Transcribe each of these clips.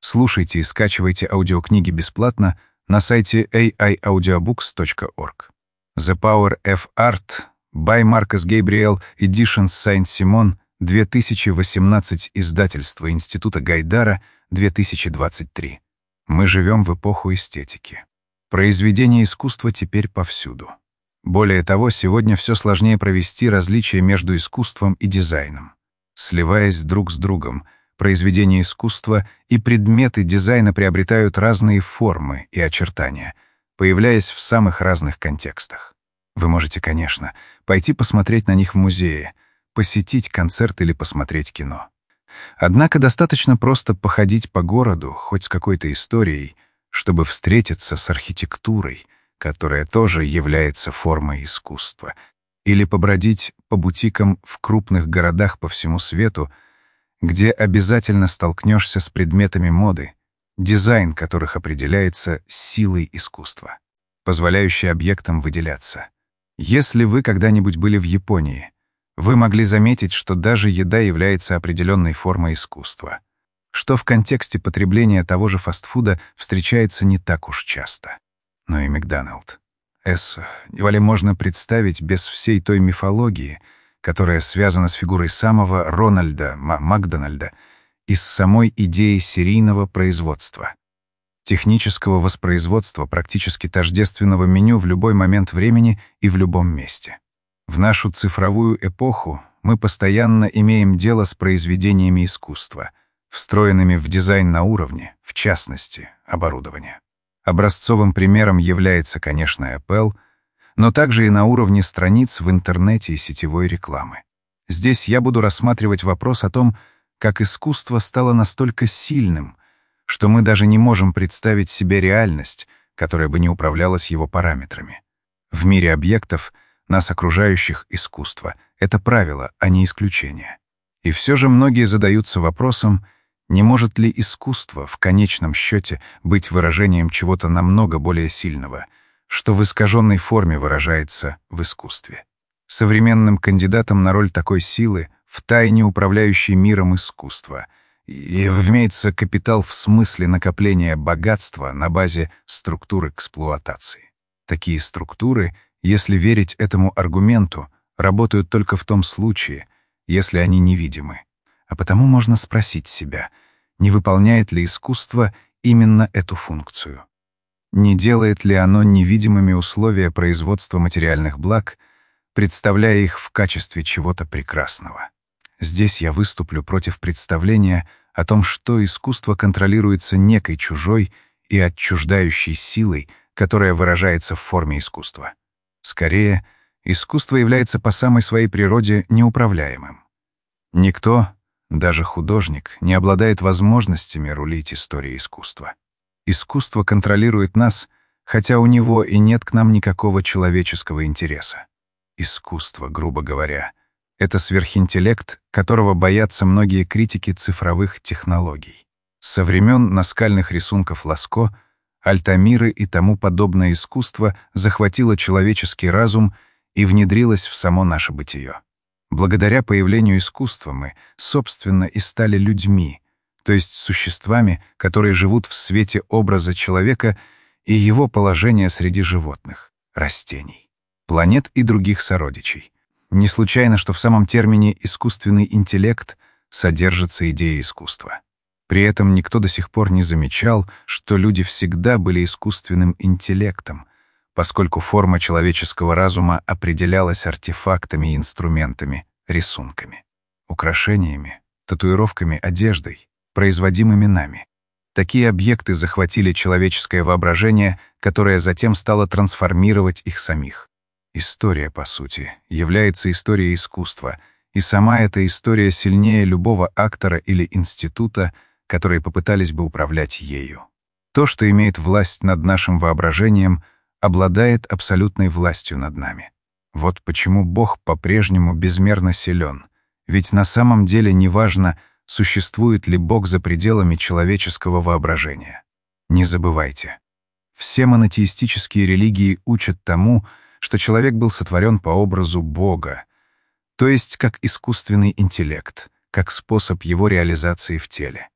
Слушайте и скачивайте аудиокниги бесплатно на сайте aiaudiobooks.org. The Power of Art by Marcus Gabriel Editions Saint-Simon 2018, издательство Института Гайдара, 2023. Мы живем в эпоху эстетики. Произведения искусства теперь повсюду. Более того, сегодня все сложнее провести различие между искусством и дизайном. Сливаясь друг с другом, произведения искусства и предметы дизайна приобретают разные формы и очертания, появляясь в самых разных контекстах. Вы можете, конечно, пойти посмотреть на них в музее, посетить концерт или посмотреть кино. Однако достаточно просто походить по городу, хоть с какой-то историей, чтобы встретиться с архитектурой, которая тоже является формой искусства, или побродить по бутикам в крупных городах по всему свету, где обязательно столкнешься с предметами моды, дизайн которых определяется силой искусства, позволяющей объектам выделяться. Если вы когда-нибудь были в Японии, вы могли заметить, что даже еда является определенной формой искусства, что в контексте потребления того же фастфуда встречается не так уж часто. Но и Макдоналд. Едва ли можно представить без всей той мифологии, которая связана с фигурой самого Рональда Макдональда и с самой идеей серийного производства, технического воспроизводства практически тождественного меню в любой момент времени и в любом месте. В нашу цифровую эпоху мы постоянно имеем дело с произведениями искусства, встроенными в дизайн на уровне, в частности, оборудования. Образцовым примером является, конечно, Apple, но также и на уровне страниц в интернете и сетевой рекламы. Здесь я буду рассматривать вопрос о том, как искусство стало настолько сильным, что мы даже не можем представить себе реальность, которая бы не управлялась его параметрами. В мире объектов, нас окружающих, искусство — это правило, а не исключение. И все же многие задаются вопросом, не может ли искусство в конечном счете быть выражением чего-то намного более сильного, что в искаженной форме выражается в искусстве. Современным кандидатом на роль такой силы, втайне управляющей миром искусства, имеется капитал в смысле накопления богатства на базе структур эксплуатации. Такие структуры, если верить этому аргументу, работают только в том случае, если они невидимы. А потому можно спросить себя, не выполняет ли искусство именно эту функцию? Не делает ли оно невидимыми условия производства материальных благ, представляя их в качестве чего-то прекрасного? Здесь я выступлю против представления о том, что искусство контролируется некой чужой и отчуждающей силой, которая выражается в форме искусства. Скорее, искусство является по самой своей природе неуправляемым. Никто, даже художник, не обладает возможностями рулить историей искусства. Искусство контролирует нас, хотя у него и нет к нам никакого человеческого интереса. Искусство, грубо говоря, это сверхинтеллект, которого боятся многие критики цифровых технологий. Со времен наскальных рисунков Ласко, Альтамиры и тому подобное искусство захватило человеческий разум и внедрилось в само наше бытие. Благодаря появлению искусства мы, собственно, и стали людьми, то есть существами, которые живут в свете образа человека и его положения среди животных, растений, планет и других сородичей. Не случайно, что в самом термине «искусственный интеллект» содержится идея искусства. При этом никто до сих пор не замечал, что люди всегда были искусственным интеллектом, поскольку форма человеческого разума определялась артефактами и инструментами, рисунками, украшениями, татуировками, одеждой, производимыми нами. Такие объекты захватили человеческое воображение, которое затем стало трансформировать их самих. История, по сути, является историей искусства, и сама эта история сильнее любого актора или института, которые попытались бы управлять ею. То, что имеет власть над нашим воображением, обладает абсолютной властью над нами. Вот почему Бог по-прежнему безмерно силен, ведь на самом деле неважно, существует ли Бог за пределами человеческого воображения. Не забывайте, все монотеистические религии учат тому, что человек был сотворен по образу Бога, то есть как искусственный интеллект, как способ его реализации в теле. В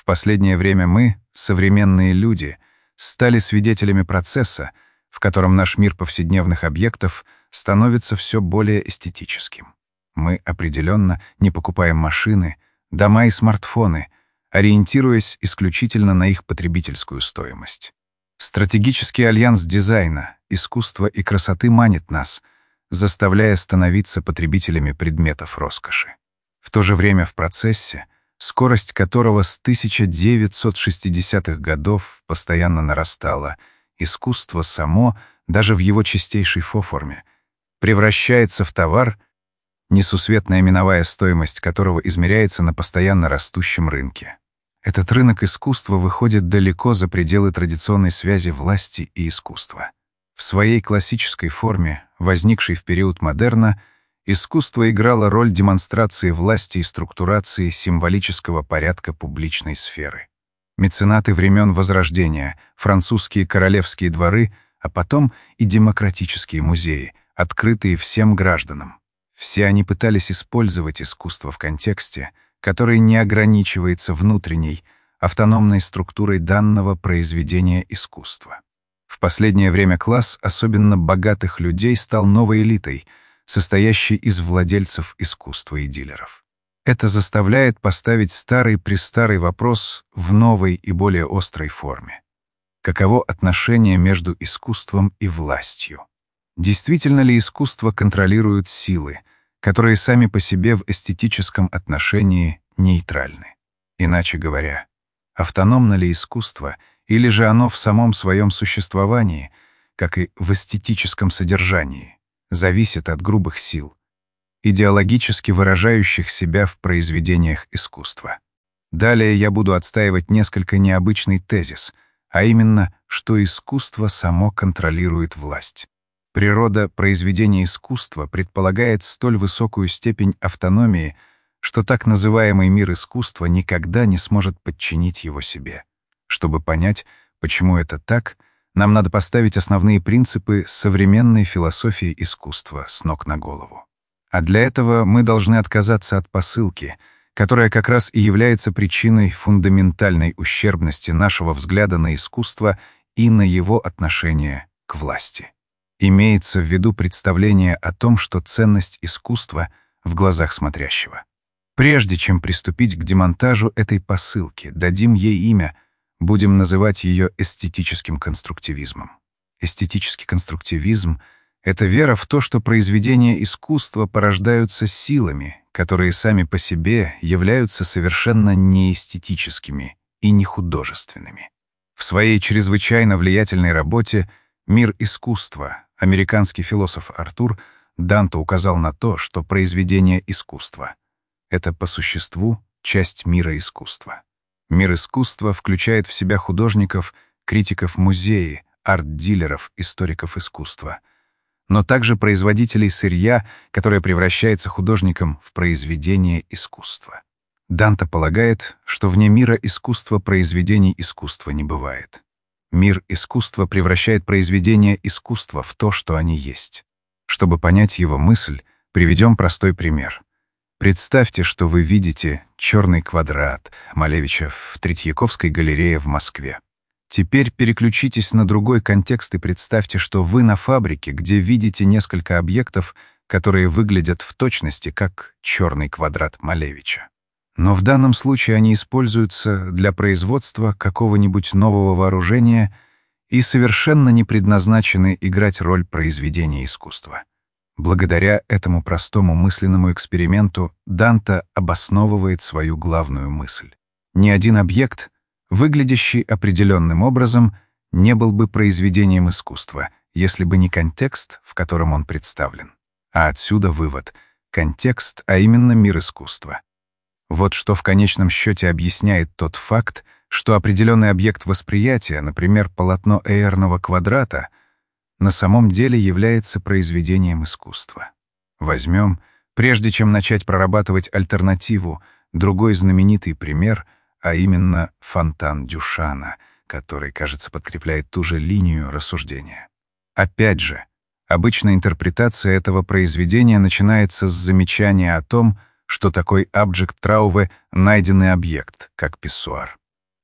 последнее время мы, современные люди, стали свидетелями процесса, в котором наш мир повседневных объектов становится все более эстетическим. Мы определенно не покупаем машины, дома и смартфоны, ориентируясь исключительно на их потребительскую стоимость. Стратегический альянс дизайна, искусства и красоты манит нас, заставляя становиться потребителями предметов роскоши. В то же время в процессе, скорость которого с 1960-х годов постоянно нарастала, искусство само, даже в его чистейшей форме, превращается в товар, несусветная миновая стоимость которого измеряется на постоянно растущем рынке. Этот рынок искусства выходит далеко за пределы традиционной связи власти и искусства. В своей классической форме, возникшей в период модерна, искусство играло роль демонстрации власти и структурации символического порядка публичной сферы. Меценаты времен Возрождения, французские королевские дворы, а потом и демократические музеи, открытые всем гражданам. Все они пытались использовать искусство в контексте, который не ограничивается внутренней, автономной структурой данного произведения искусства. В последнее время класс особенно богатых людей стал новой элитой, состоящей из владельцев искусства и дилеров. Это заставляет поставить старый-престарый вопрос в новой и более острой форме. Каково отношение между искусством и властью? Действительно ли искусство контролирует силы, которые сами по себе в эстетическом отношении нейтральны? Иначе говоря, автономно ли искусство, или же оно в самом своем существовании, как и в эстетическом содержании, зависит от грубых сил, идеологически выражающих себя в произведениях искусства? Далее я буду отстаивать несколько необычный тезис, а именно, что искусство само контролирует власть. Природа произведения искусства предполагает столь высокую степень автономии, что так называемый мир искусства никогда не сможет подчинить его себе. Чтобы понять, почему это так, нам надо поставить основные принципы современной философии искусства с ног на голову. А для этого мы должны отказаться от посылки, которая как раз и является причиной фундаментальной ущербности нашего взгляда на искусство и на его отношение к власти. Имеется в виду представление о том, что ценность искусства в глазах смотрящего. Прежде чем приступить к демонтажу этой посылки, дадим ей имя, будем называть ее эстетическим конструктивизмом. Эстетический конструктивизм — это вера в то, что произведения искусства порождаются силами, которые сами по себе являются совершенно неэстетическими и не художественными. В своей чрезвычайно влиятельной работе «Мир искусства» американский философ Артур Данте указал на то, что произведение искусства — это по существу часть мира искусства. Мир искусства включает в себя художников, критиков музеи, арт-дилеров, историков искусства, но также производителей сырья, которое превращается художником в произведение искусства. Данте полагает, что вне мира искусства произведений искусства не бывает. Мир искусства превращает произведения искусства в то, что они есть. Чтобы понять его мысль, приведем простой пример. Представьте, что вы видите «Черный квадрат» Малевича в Третьяковской галерее в Москве. Теперь переключитесь на другой контекст и представьте, что вы на фабрике, где видите несколько объектов, которые выглядят в точности как «Черный квадрат» Малевича. Но в данном случае они используются для производства какого-нибудь нового вооружения и совершенно не предназначены играть роль произведения искусства. Благодаря этому простому мысленному эксперименту Данте обосновывает свою главную мысль. Ни один объект, выглядящий определенным образом, не был бы произведением искусства, если бы не контекст, в котором он представлен. А отсюда вывод — контекст, а именно мир искусства. Вот что в конечном счете объясняет тот факт, что определенный объект восприятия, например, полотно Эйерного квадрата, на самом деле является произведением искусства. Возьмем, прежде чем начать прорабатывать альтернативу, другой знаменитый пример, а именно фонтан Дюшана, который, кажется, подкрепляет ту же линию рассуждения. Опять же, обычная интерпретация этого произведения начинается с замечания о том, что такой абджект трауве — найденный объект, как писсуар.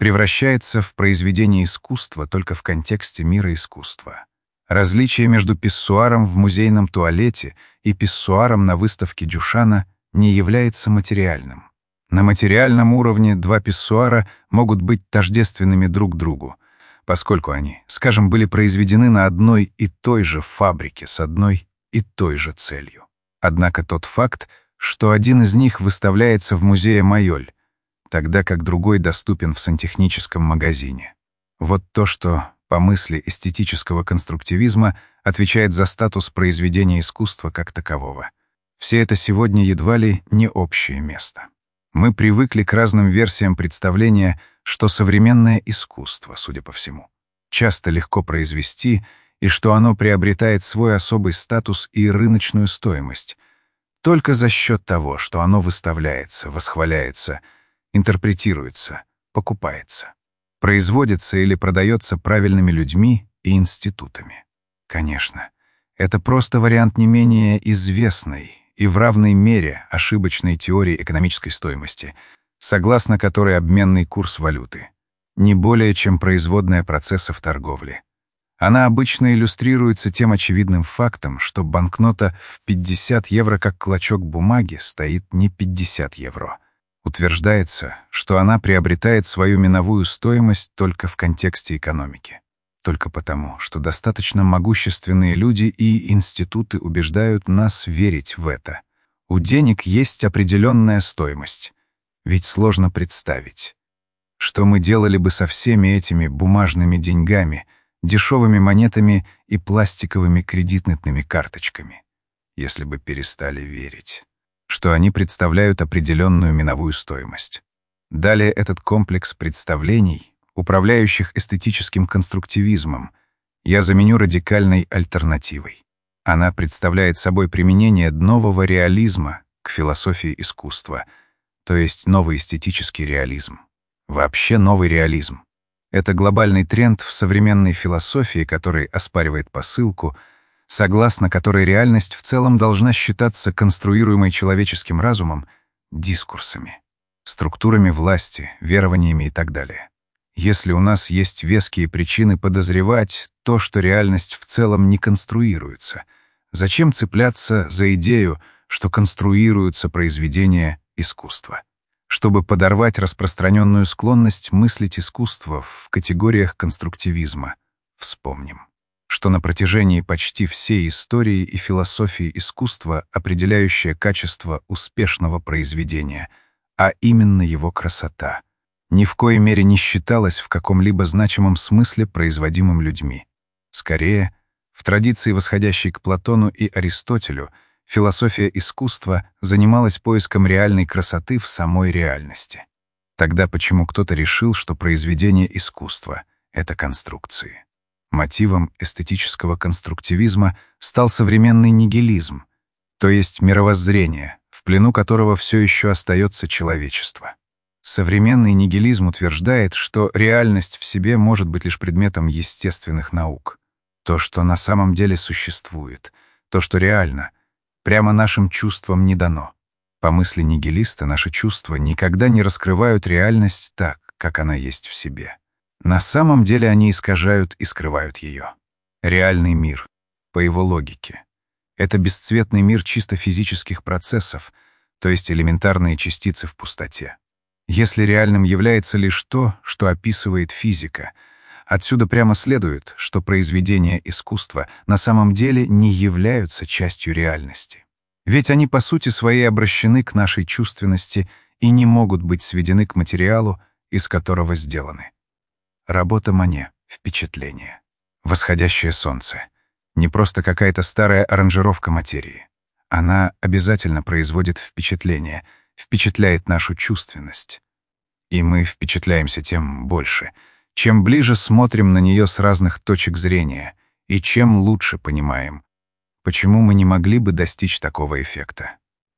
превращается в произведение искусства только в контексте мира искусства. Различие между писсуаром в музейном туалете и писсуаром на выставке Дюшана не является материальным. На материальном уровне два писсуара могут быть тождественными друг другу, поскольку они, скажем, были произведены на одной и той же фабрике с одной и той же целью. Однако тот факт, что один из них выставляется в музее Майоль, тогда как другой доступен в сантехническом магазине. Вот то, что, по мысли эстетического конструктивизма, отвечает за статус произведения искусства как такового. Все это сегодня едва ли не общее место. Мы привыкли к разным версиям представления, что современное искусство, судя по всему, часто легко произвести и что оно приобретает свой особый статус и рыночную стоимость только за счет того, что оно выставляется, восхваляется, интерпретируется, покупается, производится или продается правильными людьми и институтами. Конечно, это просто вариант не менее известной и в равной мере ошибочной теории экономической стоимости, согласно которой обменный курс валюты не более чем производная процессов торговли. Она обычно иллюстрируется тем очевидным фактом, что банкнота в 50 евро как клочок бумаги стоит не 50 евро. Утверждается, что она приобретает свою миновую стоимость только в контексте экономики. Только потому, что достаточно могущественные люди и институты убеждают нас верить в это. У денег есть определенная стоимость. Ведь сложно представить, что мы делали бы со всеми этими бумажными деньгами, дешевыми монетами и пластиковыми кредитными карточками, если бы перестали верить, что они представляют определенную миновую стоимость. Далее этот комплекс представлений, управляющих эстетическим конструктивизмом, я заменю радикальной альтернативой. Она представляет собой применение нового реализма к философии искусства, то есть новый эстетический реализм. Вообще новый реализм. Это глобальный тренд в современной философии, который оспаривает посылку, согласно которой реальность в целом должна считаться конструируемой человеческим разумом дискурсами, структурами власти, верованиями и так далее. Если у нас есть веские причины подозревать то, что реальность в целом не конструируется, зачем цепляться за идею, что конструируются произведения искусства? Чтобы подорвать распространенную склонность мыслить искусство в категориях конструктивизма. Вспомним, что на протяжении почти всей истории и философии искусства определяющее качество успешного произведения, а именно его красота, ни в коей мере не считалась в каком-либо значимом смысле производимым людьми. Скорее, в традиции, восходящей к Платону и Аристотелю, философия искусства занималась поиском реальной красоты в самой реальности. Тогда почему кто-то решил, что произведение искусства — это конструкции? Мотивом эстетического конструктивизма стал современный нигилизм, то есть мировоззрение, в плену которого все еще остается человечество. Современный нигилизм утверждает, что реальность в себе может быть лишь предметом естественных наук. То, что на самом деле существует, то, что реально, прямо нашим чувствам не дано. По мысли нигилиста, наши чувства никогда не раскрывают реальность так, как она есть в себе. На самом деле они искажают и скрывают ее. Реальный мир, по его логике, это бесцветный мир чисто физических процессов, то есть элементарные частицы в пустоте. Если реальным является лишь то, что описывает физика, отсюда прямо следует, что произведения искусства на самом деле не являются частью реальности. Ведь они по сути своей обращены к нашей чувственности и не могут быть сведены к материалу, из которого сделаны. Работа Мане — впечатление. Восходящее солнце — не просто какая-то старая аранжировка материи. Она обязательно производит впечатление, впечатляет нашу чувственность. И мы впечатляемся тем больше, чем ближе смотрим на нее с разных точек зрения и чем лучше понимаем, почему мы не могли бы достичь такого эффекта.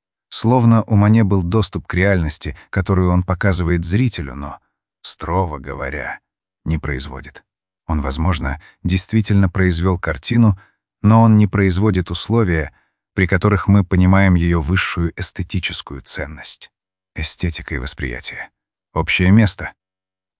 Словно у Мане был доступ к реальности, которую он показывает зрителю, но, строго говоря, не производит. Он, возможно, действительно произвел картину, но он не производит условия, при которых мы понимаем ее высшую эстетическую ценность. Эстетика и восприятие. Общее место.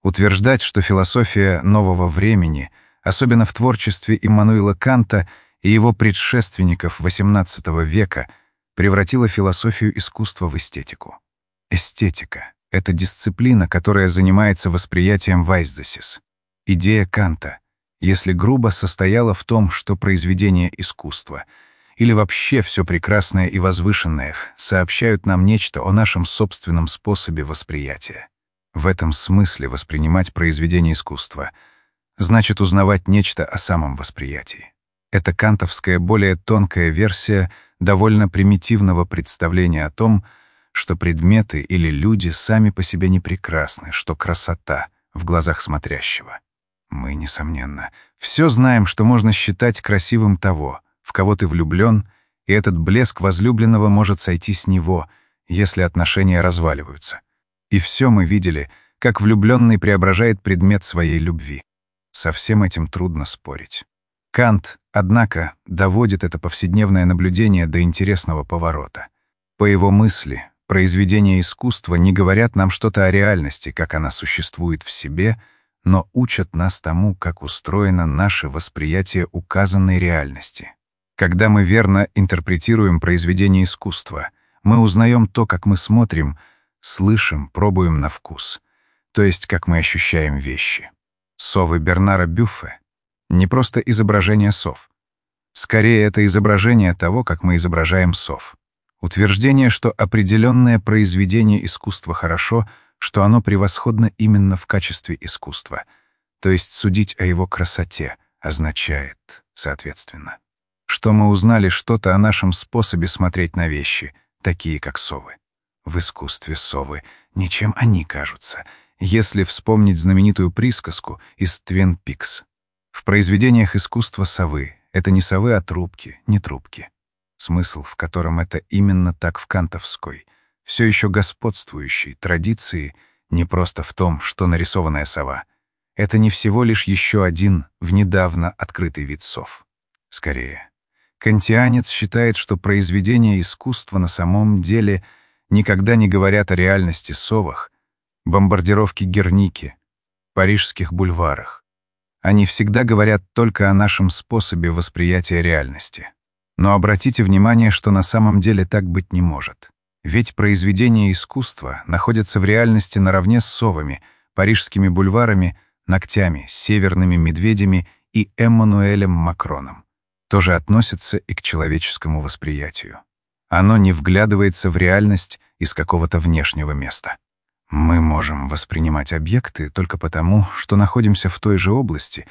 Утверждать, что философия нового времени, особенно в творчестве Иммануила Канта и его предшественников XVIII века, превратила философию искусства в эстетику. Эстетика — это дисциплина, которая занимается восприятием вайздесис. Идея Канта, если грубо, состояла в том, что произведение искусства или вообще все прекрасное и возвышенное сообщают нам нечто о нашем собственном способе восприятия. В этом смысле воспринимать произведение искусства значит узнавать нечто о самом восприятии. Это кантовская, более тонкая версия довольно примитивного представления о том, что предметы или люди сами по себе не прекрасны, что красота в глазах смотрящего. Мы, несомненно, все знаем, что можно считать красивым того, в кого ты влюблен, и этот блеск возлюбленного может сойти с него, если отношения разваливаются. И все мы видели, как влюбленный преображает предмет своей любви. Со всем этим трудно спорить. Кант, однако, доводит это повседневное наблюдение до интересного поворота. По его мысли, произведения искусства не говорят нам что-то о реальности, как она существует в себе, но учат нас тому, как устроено наше восприятие указанной реальности. Когда мы верно интерпретируем произведение искусства, мы узнаем то, как мы смотрим, слышим, пробуем на вкус, то есть как мы ощущаем вещи. Совы Бернара Бюффе — не просто изображение сов. Скорее, это изображение того, как мы изображаем сов. Утверждение, что определенное произведение искусства хорошо, что оно превосходно именно в качестве искусства, то есть судить о его красоте, означает, соответственно, что мы узнали что-то о нашем способе смотреть на вещи, такие как совы. В искусстве совы ничем они кажутся, если вспомнить знаменитую присказку из «Твин Пикс». В произведениях искусства совы — это не совы, а трубки, не трубки. Смысл, в котором это именно так в кантовской, все еще господствующей традиции, не просто в том, что нарисованная сова — это не всего лишь еще один в недавно открытый вид сов. Скорее, кантианец считает, что произведения искусства на самом деле никогда не говорят о реальности совах, бомбардировке Герники, парижских бульварах. Они всегда говорят только о нашем способе восприятия реальности. Но обратите внимание, что на самом деле так быть не может. Ведь произведения искусства находятся в реальности наравне с совами, парижскими бульварами, ногтями, северными медведями и Эммануэлем Макроном. Тоже относится и к человеческому восприятию. Оно не вглядывается в реальность из какого-то внешнего места. Мы можем воспринимать объекты только потому, что находимся в той же области,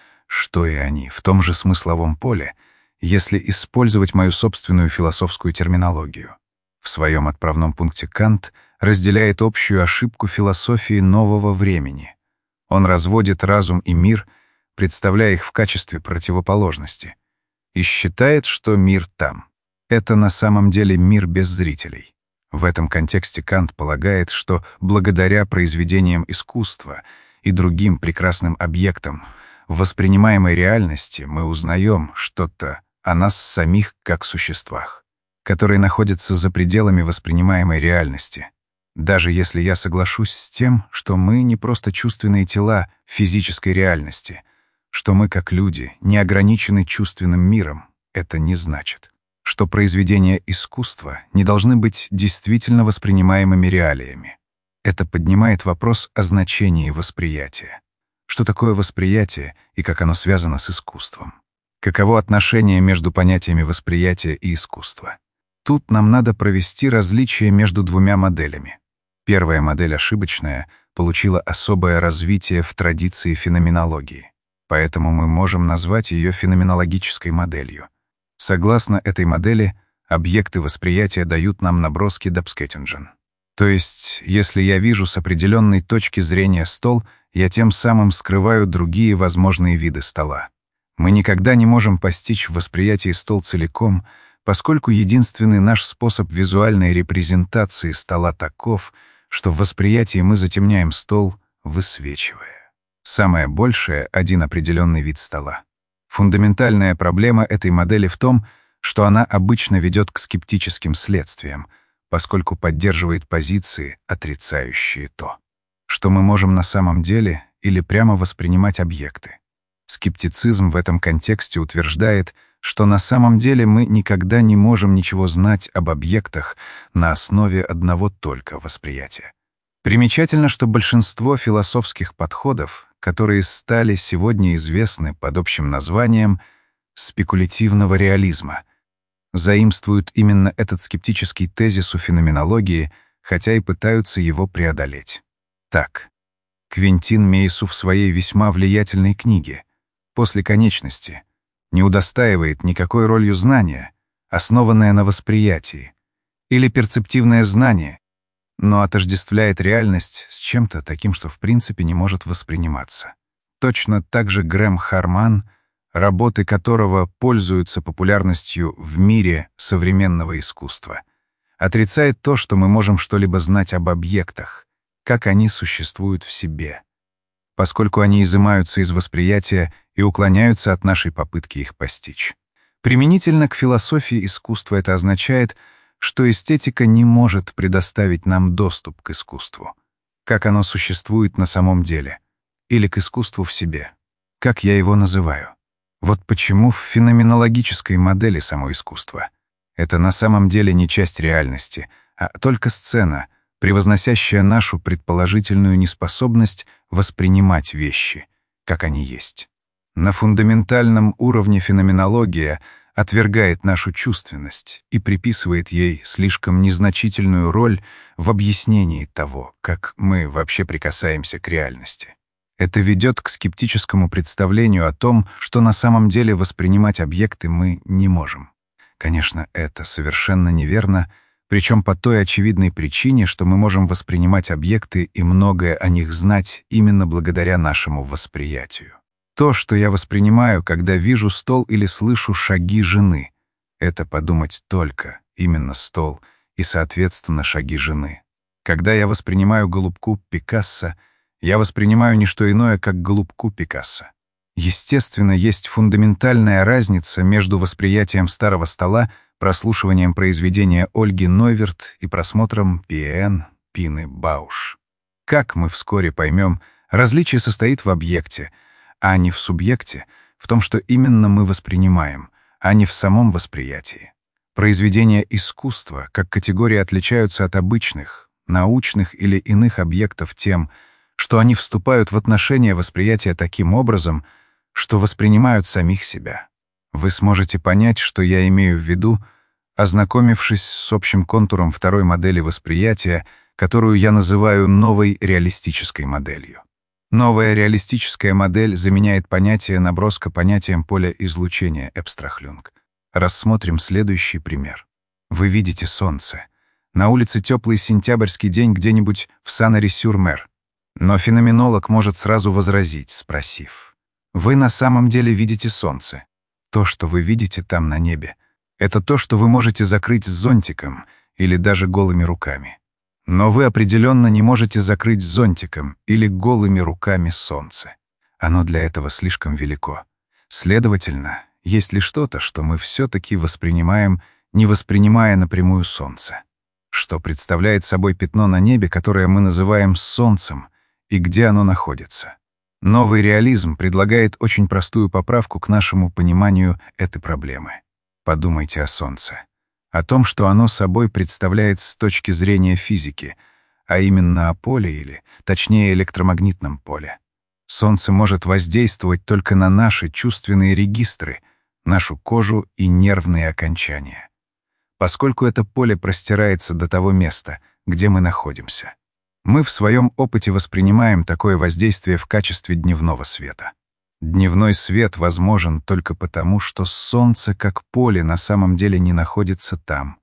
что и они, в том же смысловом поле, если использовать мою собственную философскую терминологию. В своем отправном пункте Кант разделяет общую ошибку философии нового времени. Он разводит разум и мир, представляя их в качестве противоположности, и считает, что мир там. Это на самом деле мир без зрителей. В этом контексте Кант полагает, что благодаря произведениям искусства и другим прекрасным объектам в воспринимаемой реальности мы узнаем что-то о нас самих как существах, которые находятся за пределами воспринимаемой реальности. Даже если я соглашусь с тем, что мы не просто чувственные тела физической реальности, что мы, как люди, не ограничены чувственным миром, это не значит, что произведения искусства не должны быть действительно воспринимаемыми реалиями. Это поднимает вопрос о значении восприятия. Что такое восприятие и как оно связано с искусством? Каково отношение между понятиями восприятия и искусства? Тут нам надо провести различие между двумя моделями. Первая модель, ошибочная, получила особое развитие в традиции феноменологии, поэтому мы можем назвать ее феноменологической моделью. Согласно этой модели, объекты восприятия дают нам наброски Dabsketingen. То есть, если я вижу с определенной точки зрения стол, я тем самым скрываю другие возможные виды стола. Мы никогда не можем постичь в восприятии стол целиком, поскольку единственный наш способ визуальной репрезентации стола таков, что в восприятии мы затемняем стол, высвечивая. Самое большее — один определенный вид стола. Фундаментальная проблема этой модели в том, что она обычно ведет к скептическим следствиям, поскольку поддерживает позиции, отрицающие то, что мы можем на самом деле или прямо воспринимать объекты. Скептицизм в этом контексте утверждает, что на самом деле мы никогда не можем ничего знать об объектах на основе одного только восприятия. Примечательно, что большинство философских подходов, которые стали сегодня известны под общим названием спекулятивного реализма, заимствуют именно этот скептический тезис у феноменологии, хотя и пытаются его преодолеть. Так, Квентин Мейсу в своей весьма влиятельной книге «После конечности» не удостаивает никакой ролью знания, основанное на восприятии, или перцептивное знание, но отождествляет реальность с чем-то таким, что в принципе не может восприниматься. Точно так же Грэм Харман, работы которого пользуются популярностью в мире современного искусства, отрицает то, что мы можем что-либо знать об объектах, как они существуют в себе, поскольку они изымаются из восприятия и уклоняются от нашей попытки их постичь. Применительно к философии искусства это означает, что эстетика не может предоставить нам доступ к искусству, как оно существует на самом деле, или к искусству в себе, как я его называю. Вот почему в феноменологической модели само искусство — это на самом деле не часть реальности, а только сцена, превозносящая нашу предположительную неспособность воспринимать вещи, как они есть. На фундаментальном уровне феноменология отвергает нашу чувственность и приписывает ей слишком незначительную роль в объяснении того, как мы вообще прикасаемся к реальности. Это ведет к скептическому представлению о том, что на самом деле воспринимать объекты мы не можем. Конечно, это совершенно неверно, причем по той очевидной причине, что мы можем воспринимать объекты и многое о них знать именно благодаря нашему восприятию. То, что я воспринимаю, когда вижу стол или слышу шаги жены, это подумать только именно стол и, соответственно, шаги жены. Когда я воспринимаю голубку Пикассо, я воспринимаю не что иное, как голубку Пикассо. Естественно, есть фундаментальная разница между восприятием старого стола, прослушиванием произведения Ольги Нойверт и просмотром Пиэн Пины Бауш. Как мы вскоре поймем, различие состоит в объекте, а не в субъекте, в том, что именно мы воспринимаем, а не в самом восприятии. Произведения искусства как категории отличаются от обычных, научных или иных объектов тем, что они вступают в отношения восприятия таким образом, что воспринимают самих себя. Вы сможете понять, что я имею в виду, ознакомившись с общим контуром второй модели восприятия, которую я называю новой реалистической моделью. Новая реалистическая модель заменяет понятие наброска понятием поля излучения Эбстрахлюнг. Рассмотрим следующий пример. Вы видите солнце. На улице теплый сентябрьский день где-нибудь в Санаре-сюр-Мер. Но феноменолог может сразу возразить, спросив: «Вы на самом деле видите солнце. То, что вы видите там на небе, это то, что вы можете закрыть зонтиком или даже голыми руками. Но вы определенно не можете закрыть зонтиком или голыми руками солнце. Оно для этого слишком велико. Следовательно, есть ли что-то, что мы все-таки воспринимаем, не воспринимая напрямую солнце? Что представляет собой пятно на небе, которое мы называем солнцем, и где оно находится? Новый реализм предлагает очень простую поправку к нашему пониманию этой проблемы. Подумайте о солнце. О том, что оно собой представляет с точки зрения физики, а именно о поле или, точнее, электромагнитном поле. Солнце может воздействовать только на наши чувственные регистры, нашу кожу и нервные окончания, поскольку это поле простирается до того места, где мы находимся. Мы в своем опыте воспринимаем такое воздействие в качестве дневного света. Дневной свет возможен только потому, что солнце как поле на самом деле не находится там,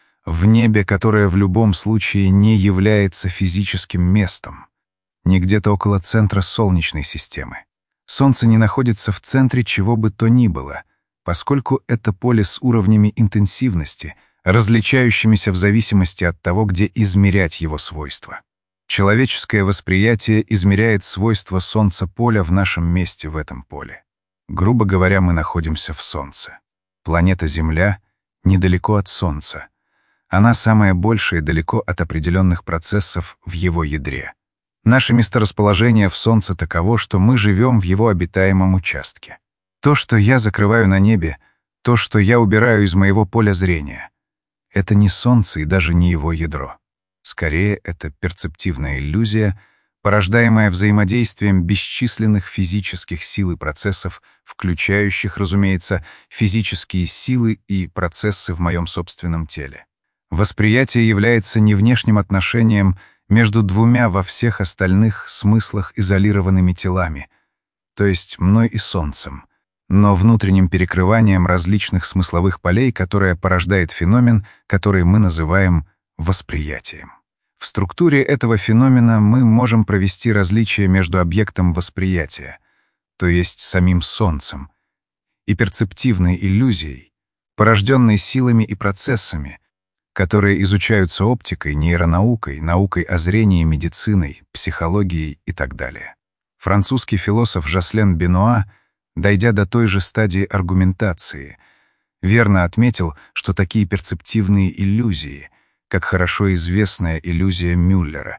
в небе, которое в любом случае не является физическим местом, не где-то около центра Солнечной системы. Солнце не находится в центре чего бы то ни было, поскольку это поле с уровнями интенсивности, различающимися в зависимости от того, где измерять его свойства. Человеческое восприятие измеряет свойства Солнца-поля в нашем месте в этом поле. Грубо говоря, мы находимся в Солнце. Планета Земля недалеко от Солнца. Она самая большая далеко от определенных процессов в его ядре. Наше месторасположение в Солнце таково, что мы живем в его обитаемом участке. То, что я закрываю на небе, то, что я убираю из моего поля зрения, это не Солнце и даже не его ядро. Скорее, это перцептивная иллюзия, порождаемая взаимодействием бесчисленных физических сил и процессов, включающих, разумеется, физические силы и процессы в моем собственном теле. Восприятие является не внешним отношением между двумя во всех остальных смыслах изолированными телами, то есть мной и Солнцем, но внутренним перекрыванием различных смысловых полей, которое порождает феномен, который мы называем восприятием. В структуре этого феномена мы можем провести различие между объектом восприятия, то есть самим Солнцем, и перцептивной иллюзией, порожденной силами и процессами, которые изучаются оптикой, нейронаукой, наукой о зрении, медициной, психологией и так далее. Французский философ Жослен Бенуа, дойдя до той же стадии аргументации, верно отметил, что такие перцептивные иллюзии, как хорошо известная иллюзия Мюллера,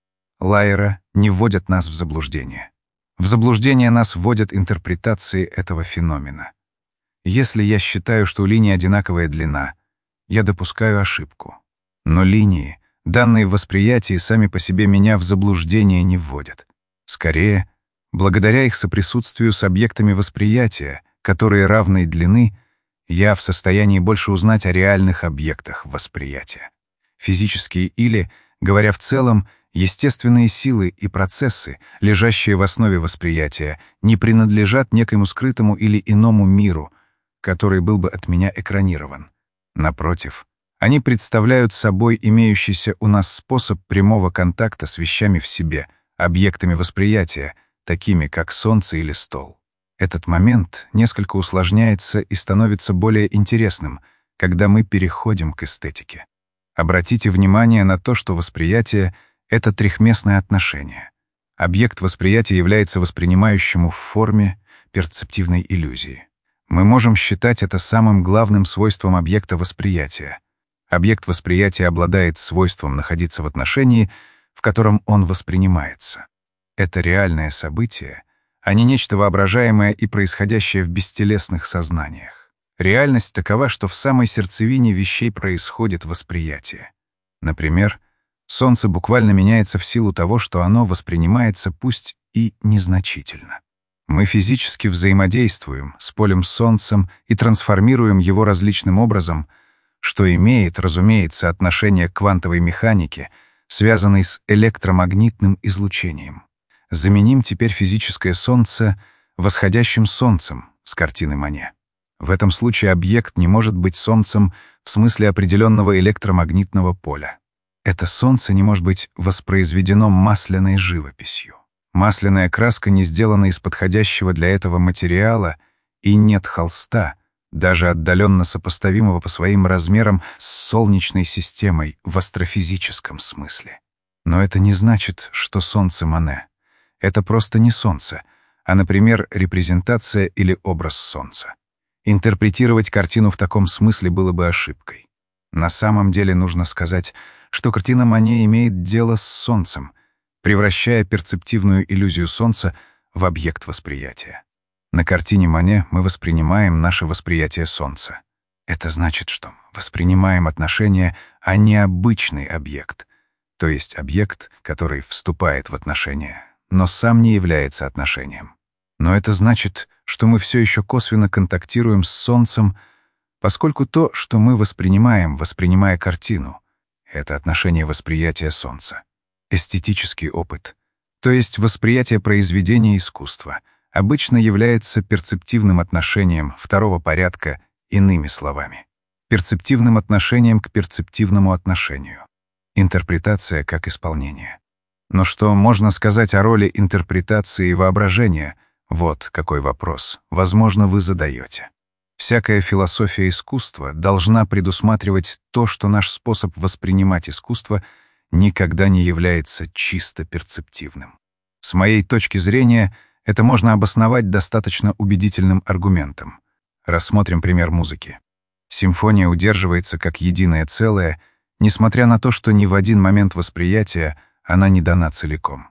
Лайера, не вводят нас в заблуждение. В заблуждение нас вводят интерпретации этого феномена. Если я считаю, что у линии одинаковая длина, я допускаю ошибку. Но линии, данные в восприятии, сами по себе меня в заблуждение не вводят. Скорее, благодаря их соприсутствию с объектами восприятия, которые равной длины, я в состоянии больше узнать о реальных объектах восприятия. Физические или, говоря в целом, естественные силы и процессы, лежащие в основе восприятия, не принадлежат некоему скрытому или иному миру, который был бы от меня экранирован. Напротив, они представляют собой имеющийся у нас способ прямого контакта с вещами в себе, объектами восприятия, такими как Солнце или стол. Этот момент несколько усложняется и становится более интересным, когда мы переходим к эстетике. Обратите внимание на то, что восприятие — это трехместное отношение. Объект восприятия является воспринимающему в форме перцептивной иллюзии. Мы можем считать это самым главным свойством объекта восприятия. Объект восприятия обладает свойством находиться в отношении, в котором он воспринимается. Это реальное событие, а не нечто воображаемое и происходящее в бестелесных сознаниях. Реальность такова, что в самой сердцевине вещей происходит восприятие. Например, Солнце буквально меняется в силу того, что оно воспринимается пусть и незначительно. Мы физически взаимодействуем с полем Солнцем и трансформируем его различным образом, что имеет, разумеется, отношение к квантовой механике, связанной с электромагнитным излучением. Заменим теперь физическое Солнце восходящим Солнцем с картины Мане. В этом случае объект не может быть Солнцем в смысле определенного электромагнитного поля. Это Солнце не может быть воспроизведено масляной живописью. Масляная краска не сделана из подходящего для этого материала, и нет холста, даже отдаленно сопоставимого по своим размерам с Солнечной системой в астрофизическом смысле. Но это не значит, что Солнце Мане. Это просто не Солнце, а, например, репрезентация или образ Солнца. Интерпретировать картину в таком смысле было бы ошибкой. На самом деле нужно сказать, что картина Мане имеет дело с Солнцем, превращая перцептивную иллюзию Солнца в объект восприятия. На картине Мане мы воспринимаем наше восприятие Солнца. Это значит, что воспринимаем отношение, а не обычный объект, то есть объект, который вступает в отношения, но сам не является отношением. Но это значит, что мы все еще косвенно контактируем с Солнцем, поскольку то, что мы воспринимаем, воспринимая картину, это отношение восприятия Солнца. Эстетический опыт, то есть восприятие произведения искусства, обычно является перцептивным отношением второго порядка, иными словами. Перцептивным отношением к перцептивному отношению. Интерпретация как исполнение. Но что можно сказать о роли интерпретации и воображения? Вот какой вопрос, возможно, вы задаете. Всякая философия искусства должна предусматривать то, что наш способ воспринимать искусство никогда не является чисто перцептивным. С моей точки зрения, это можно обосновать достаточно убедительным аргументом. Рассмотрим пример музыки. Симфония удерживается как единое целое, несмотря на то, что ни в один момент восприятия она не дана целиком.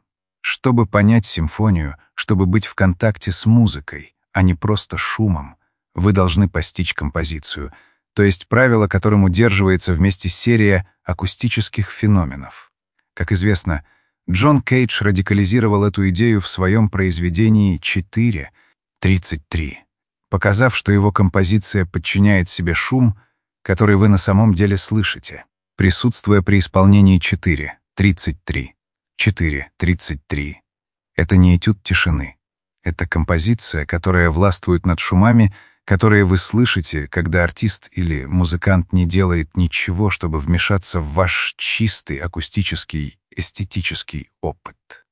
Чтобы понять симфонию, чтобы быть в контакте с музыкой, а не просто шумом, вы должны постичь композицию, то есть правило, которым удерживается вместе серия акустических феноменов. Как известно, Джон Кейдж радикализировал эту идею в своем произведении «4.33», показав, что его композиция подчиняет себе шум, который вы на самом деле слышите, присутствуя при исполнении 4.33. 4.33. Это не этюд тишины. Это композиция, которая властвует над шумами, которые вы слышите, когда артист или музыкант не делает ничего, чтобы вмешаться в ваш чистый акустический, эстетический опыт.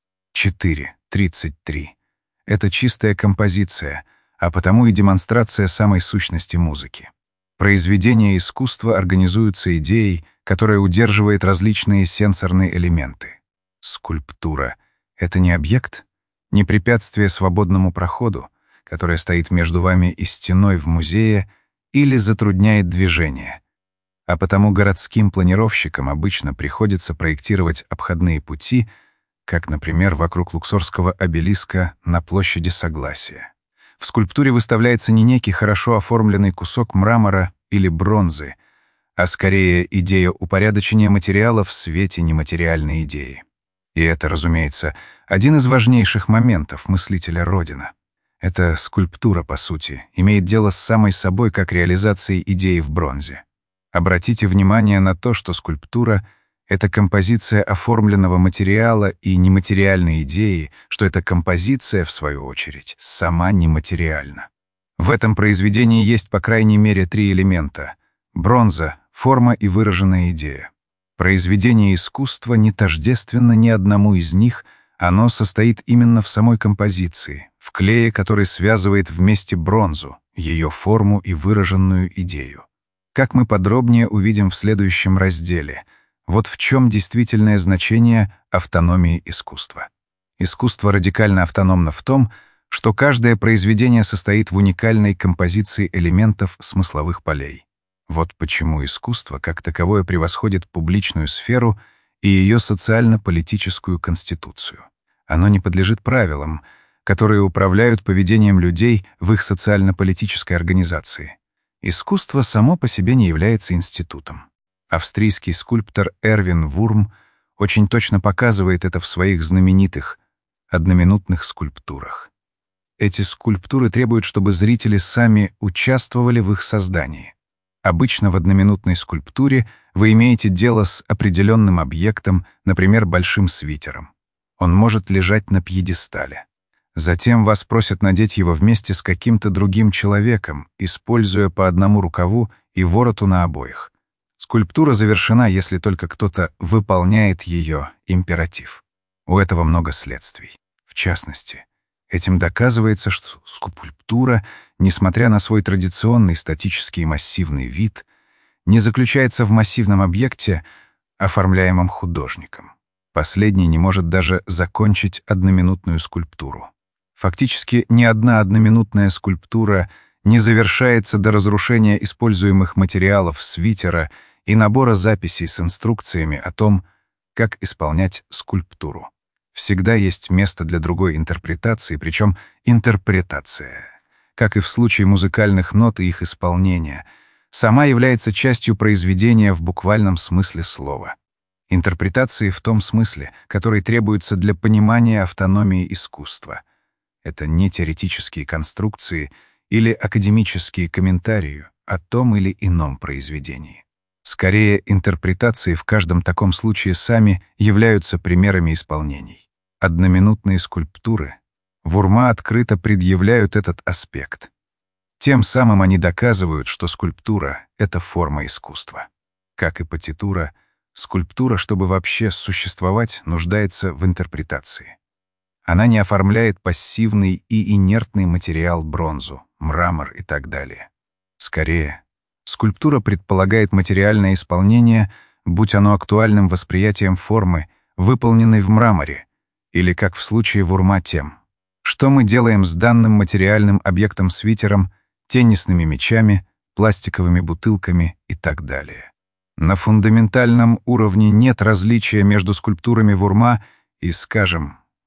4.33. Это чистая композиция, а потому и демонстрация самой сущности музыки. Произведения искусства организуются идеей, которая удерживает различные сенсорные элементы. Скульптура — это не объект, не препятствие свободному проходу, которое стоит между вами и стеной в музее или затрудняет движение. А потому городским планировщикам обычно приходится проектировать обходные пути, как, например, вокруг Луксорского обелиска на площади Согласия. В скульптуре выставляется не некий хорошо оформленный кусок мрамора или бронзы, а скорее идея упорядочения материала в свете нематериальной идеи. И это, разумеется, один из важнейших моментов мыслителя Родина. Эта скульптура, по сути, имеет дело с самой собой как реализацией идеи в бронзе. Обратите внимание на то, что скульптура — это композиция оформленного материала и нематериальной идеи, что эта композиция, в свою очередь, сама нематериальна. В этом произведении есть по крайней мере 3 элемента — бронза, форма и выраженная идея. Произведение искусства не тождественно ни одному из них, оно состоит именно в самой композиции, в клее, который связывает вместе бронзу, ее форму и выраженную идею. Как мы подробнее увидим в следующем разделе, вот в чем действительное значение автономии искусства. Искусство радикально автономно в том, что каждое произведение состоит в уникальной композиции элементов смысловых полей. Вот почему искусство как таковое превосходит публичную сферу и ее социально-политическую конституцию. Оно не подлежит правилам, которые управляют поведением людей в их социально-политической организации. Искусство само по себе не является институтом. Австрийский скульптор Эрвин Вурм очень точно показывает это в своих знаменитых одноминутных скульптурах. Эти скульптуры требуют, чтобы зрители сами участвовали в их создании. Обычно в одноминутной скульптуре вы имеете дело с определенным объектом, например, большим свитером. Он может лежать на пьедестале. Затем вас просят надеть его вместе с каким-то другим человеком, используя по одному рукаву и вороту на обоих. Скульптура завершена, если только кто-то выполняет ее императив. У этого много следствий. В частности, этим доказывается, что скульптура, несмотря на свой традиционный статический и массивный вид, не заключается в массивном объекте, оформляемом художником. Последний не может даже закончить одноминутную скульптуру. Фактически ни одна одноминутная скульптура не завершается до разрушения используемых материалов свитера и набора записей с инструкциями о том, как исполнять скульптуру. Всегда есть место для другой интерпретации, причем интерпретация, как и в случае музыкальных нот и их исполнения, сама является частью произведения в буквальном смысле слова. Интерпретации в том смысле, который требуется для понимания автономии искусства. Это не теоретические конструкции или академические комментарии о том или ином произведении. Скорее, интерпретации в каждом таком случае сами являются примерами исполнений. Одноминутные скульптуры Вурма открыто предъявляют этот аспект. Тем самым они доказывают, что скульптура — это форма искусства. Как и партитура, скульптура, чтобы вообще существовать, нуждается в интерпретации. Она не оформляет пассивный и инертный материал бронзу, мрамор и так далее. Скорее, скульптура предполагает материальное исполнение, будь оно актуальным восприятием формы, выполненной в мраморе, или, как в случае Вурма, тем, что мы делаем с данным материальным объектом свитером, теннисными мячами, пластиковыми бутылками и так далее. На фундаментальном уровне нет различия между скульптурами Вурма и, скажем,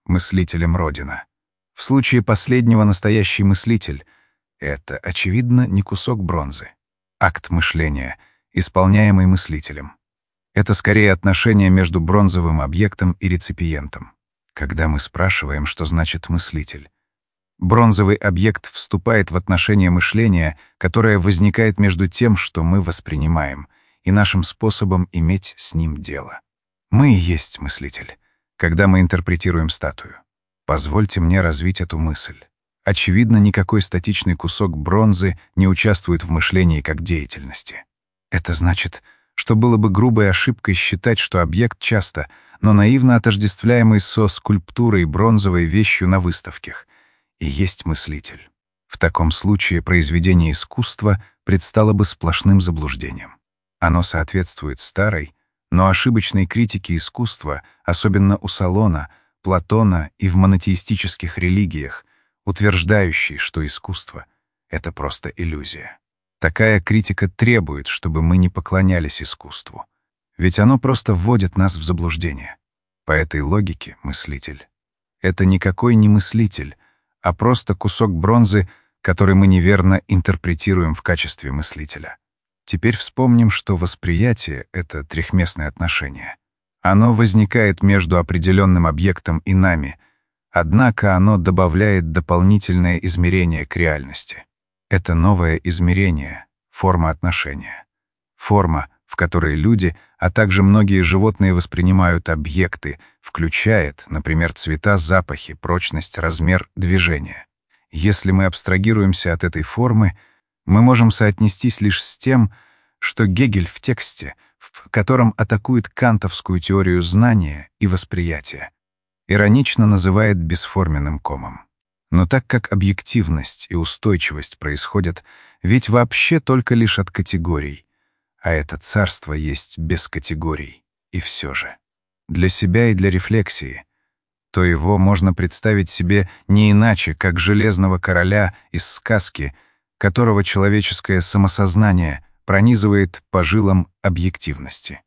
мыслителем Родина. В случае последнего настоящий мыслитель — это, очевидно, не кусок бронзы. Акт мышления, исполняемый мыслителем. Это скорее отношение между бронзовым объектом и реципиентом. Когда мы спрашиваем, что значит мыслитель, бронзовый объект вступает в отношение мышления, которое возникает между тем, что мы воспринимаем, и нашим способом иметь с ним дело. Мы и есть мыслитель, когда мы интерпретируем статую. Позвольте мне развить эту мысль. Очевидно, никакой статичный кусок бронзы не участвует в мышлении как деятельности. Это значит, что было бы грубой ошибкой считать, что объект часто, но наивно отождествляемый со скульптурой бронзовой вещью на выставках, и есть мыслитель. В таком случае произведение искусства предстало бы сплошным заблуждением. Оно соответствует старой, но ошибочной критике искусства, особенно у Солона, Платона и в монотеистических религиях, утверждающей, что искусство — это просто иллюзия. Такая критика требует, чтобы мы не поклонялись искусству, ведь оно просто вводит нас в заблуждение. По этой логике мыслитель — это никакой не мыслитель, а просто кусок бронзы, который мы неверно интерпретируем в качестве мыслителя. Теперь вспомним, что восприятие — это трехместное отношение. Оно возникает между определенным объектом и нами, однако оно добавляет дополнительное измерение к реальности. Это новое измерение, форма отношения. Форма, в которой люди, а также многие животные воспринимают объекты, включает, например, цвета, запахи, прочность, размер, движение. Если мы абстрагируемся от этой формы, мы можем соотнестись лишь с тем, что Гегель в тексте, в котором атакует кантовскую теорию знания и восприятия, иронично называет бесформенным комом. Но так как объективность и устойчивость происходят ведь вообще только лишь от категорий, а это царство есть без категорий, и все же. Для себя и для рефлексии, то его можно представить себе не иначе, как железного короля из сказки, которого человеческое самосознание пронизывает по жилам объективности.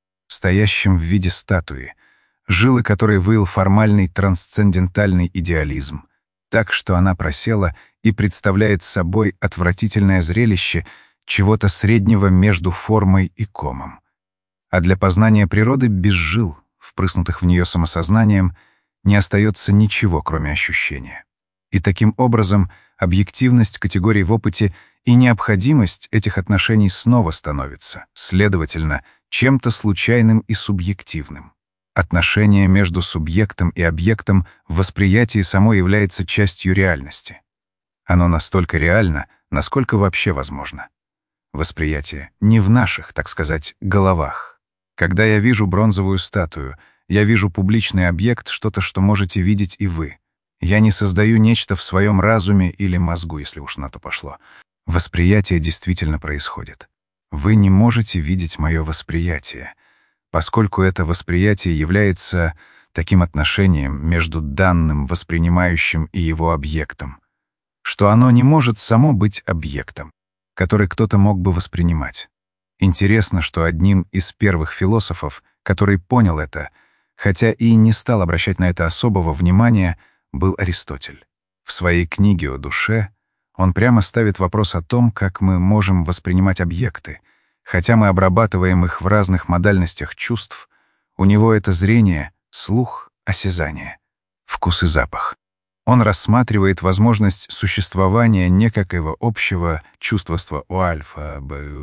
Стоящим в виде статуи, жилы которой выил формальный трансцендентальный идеализм, так что она просела и представляет собой отвратительное зрелище чего-то среднего между формой и комом. А для познания природы без жил, впрыснутых в нее самосознанием, не остается ничего, кроме ощущения. И таким образом объективность категорий в опыте и необходимость этих отношений снова становится, следовательно, чем-то случайным и субъективным. Отношение между субъектом и объектом в восприятии само является частью реальности. Оно настолько реально, насколько вообще возможно. Восприятие не в наших, так сказать, головах. Когда я вижу бронзовую статую, я вижу публичный объект, что-то, что можете видеть и вы. Я не создаю нечто в своем разуме или мозгу, если уж на то пошло. Восприятие действительно происходит. Вы не можете видеть мое восприятие, поскольку это восприятие является таким отношением между данным воспринимающим и его объектом, что оно не может само быть объектом, который кто-то мог бы воспринимать. Интересно, что одним из первых философов, который понял это, хотя и не стал обращать на это особого внимания, был Аристотель. В своей книге о душе он прямо ставит вопрос о том, как мы можем воспринимать объекты. Хотя мы обрабатываем их в разных модальностях чувств, у него это зрение, слух, осязание, вкус и запах. Он рассматривает возможность существования некоего общего чувствовства у альфа,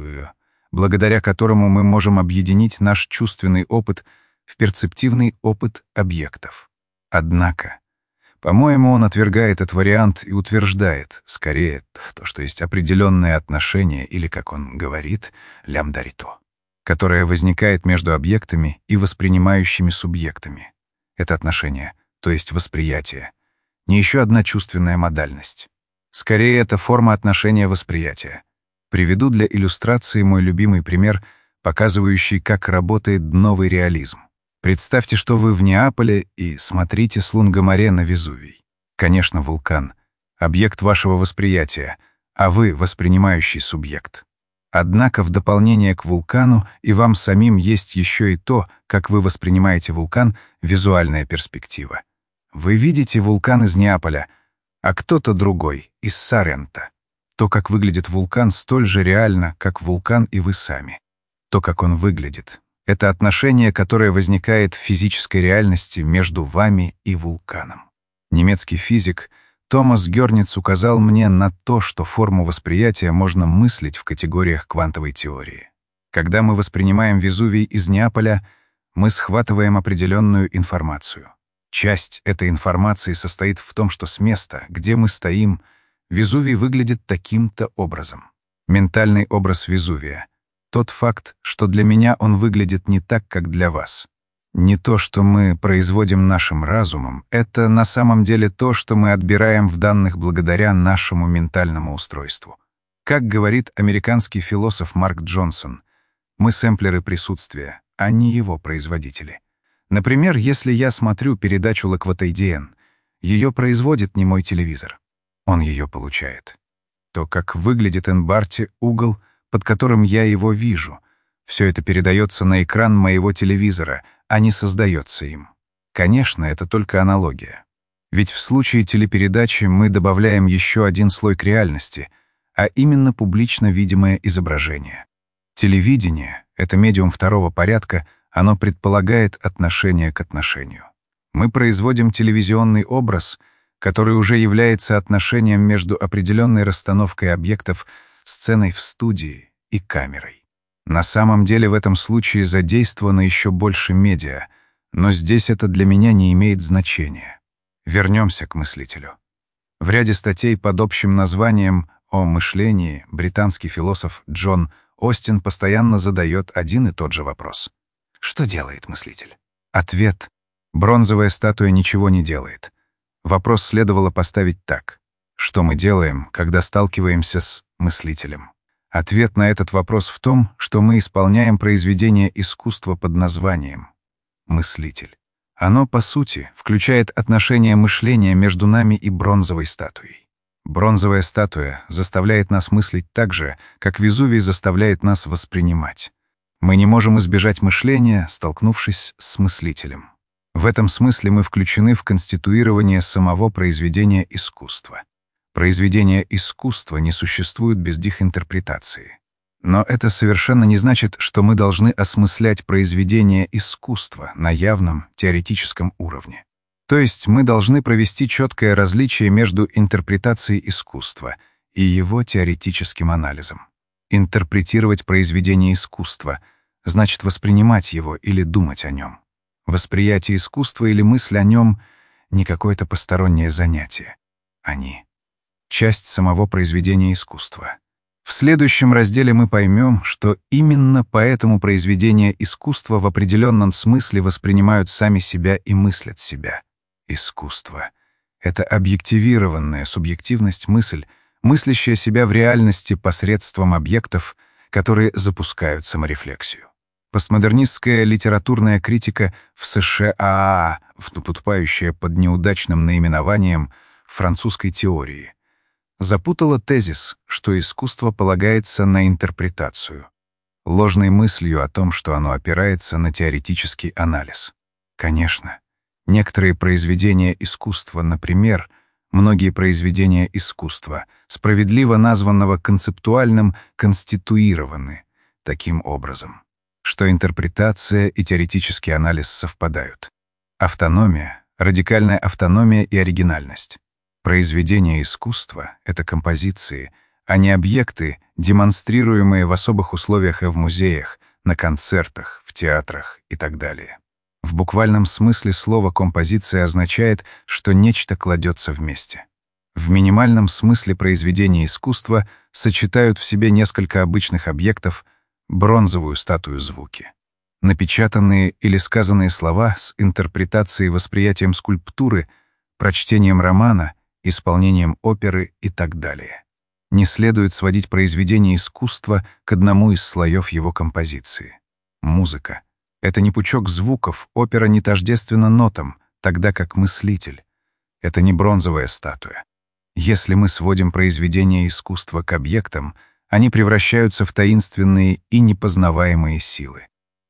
благодаря которому мы можем объединить наш чувственный опыт в перцептивный опыт объектов. Однако, по-моему, он отвергает этот вариант и утверждает, скорее, то, что есть определенное отношение, или, как он говорит, лямдарито, которое возникает между объектами и воспринимающими субъектами. Это отношение, то есть восприятие, не еще одна чувственная модальность. Скорее, это форма отношения восприятия. Приведу для иллюстрации мой любимый пример, показывающий, как работает новый реализм. Представьте, что вы в Неаполе и смотрите с Лунгоморе на Везувий. Конечно, вулкан — объект вашего восприятия, а вы — воспринимающий субъект. Однако в дополнение к вулкану и вам самим есть еще и то, как вы воспринимаете вулкан, визуальная перспектива. Вы видите вулкан из Неаполя, а кто-то другой — из Соренто. То, как выглядит вулкан, столь же реально, как вулкан и вы сами. То, как он выглядит — это отношение, которое возникает в физической реальности между вами и вулканом. Немецкий физик Томас Гёрниц указал мне на то, что форму восприятия можно мыслить в категориях квантовой теории. Когда мы воспринимаем Везувий из Неаполя, мы схватываем определенную информацию. Часть этой информации состоит в том, что с места, где мы стоим, Везувий выглядит таким-то образом. Ментальный образ Везувия — тот факт, что для меня он выглядит не так, как для вас. Не то, что мы производим нашим разумом, это на самом деле то, что мы отбираем в данных благодаря нашему ментальному устройству. Как говорит американский философ Марк Джонсон, мы сэмплеры присутствия, а не его производители. Например, если я смотрю передачу «Лакватейдиен», ее производит не мой телевизор. Он ее получает. То, как выглядит Энбарти, угол, под которым я его вижу, все это передается на экран моего телевизора, а не создается им. Конечно, это только аналогия. Ведь в случае телепередачи мы добавляем еще один слой к реальности, а именно публично видимое изображение. Телевидение — это медиум второго порядка, оно предполагает отношение к отношению. Мы производим телевизионный образ, который уже является отношением между определенной расстановкой объектов, сценой в студии и камерой. На самом деле в этом случае задействовано еще больше медиа, но здесь это для меня не имеет значения. Вернемся к мыслителю. В ряде статей под общим названием «О мышлении» британский философ Джон Остин постоянно задает один и тот же вопрос. Что делает мыслитель? Ответ — бронзовая статуя ничего не делает. Вопрос следовало поставить так. Что мы делаем, когда сталкиваемся с мыслителем? Ответ на этот вопрос в том, что мы исполняем произведение искусства под названием «Мыслитель». Оно, по сути, включает отношение мышления между нами и бронзовой статуей. Бронзовая статуя заставляет нас мыслить так же, как Везувий заставляет нас воспринимать. Мы не можем избежать мышления, столкнувшись с мыслителем. В этом смысле мы включены в конституирование самого произведения искусства. Произведения искусства не существуют без их интерпретации. Но это совершенно не значит, что мы должны осмыслять произведения искусства на явном теоретическом уровне. То есть мы должны провести четкое различие между интерпретацией искусства и его теоретическим анализом. Интерпретировать произведение искусства значит воспринимать его или думать о нем. Восприятие искусства или мысль о нем — не какое-то постороннее занятие. Они — часть самого произведения искусства. В следующем разделе мы поймем, что именно поэтому произведения искусства в определенном смысле воспринимают сами себя и мыслят себя. Искусство — это объективированная субъективность мысль, мыслящая себя в реальности посредством объектов, которые запускают саморефлексию. Постмодернистская литературная критика в США, выступающая под неудачным наименованием французской теории, запутала тезис, что искусство полагается на интерпретацию, ложной мыслью о том, что оно опирается на теоретический анализ. Конечно, некоторые произведения искусства, например, многие произведения искусства, справедливо названного концептуальным, конституированы таким образом, что интерпретация и теоретический анализ совпадают. Автономия, радикальная автономия и оригинальность. Произведения искусства — это композиции, а не объекты, демонстрируемые в особых условиях и в музеях, на концертах, в театрах и так далее. В буквальном смысле слово «композиция» означает, что нечто кладется вместе. В минимальном смысле произведения искусства сочетают в себе несколько обычных объектов, бронзовую статую звуки. Напечатанные или сказанные слова с интерпретацией и восприятием скульптуры, прочтением романа, исполнением оперы и так далее. Не следует сводить произведение искусства к одному из слоев его композиции. Музыка — это не пучок звуков, опера не тождественна нотам, тогда как мыслитель — это не бронзовая статуя. Если мы сводим произведение искусства к объектам, они превращаются в таинственные и непознаваемые силы.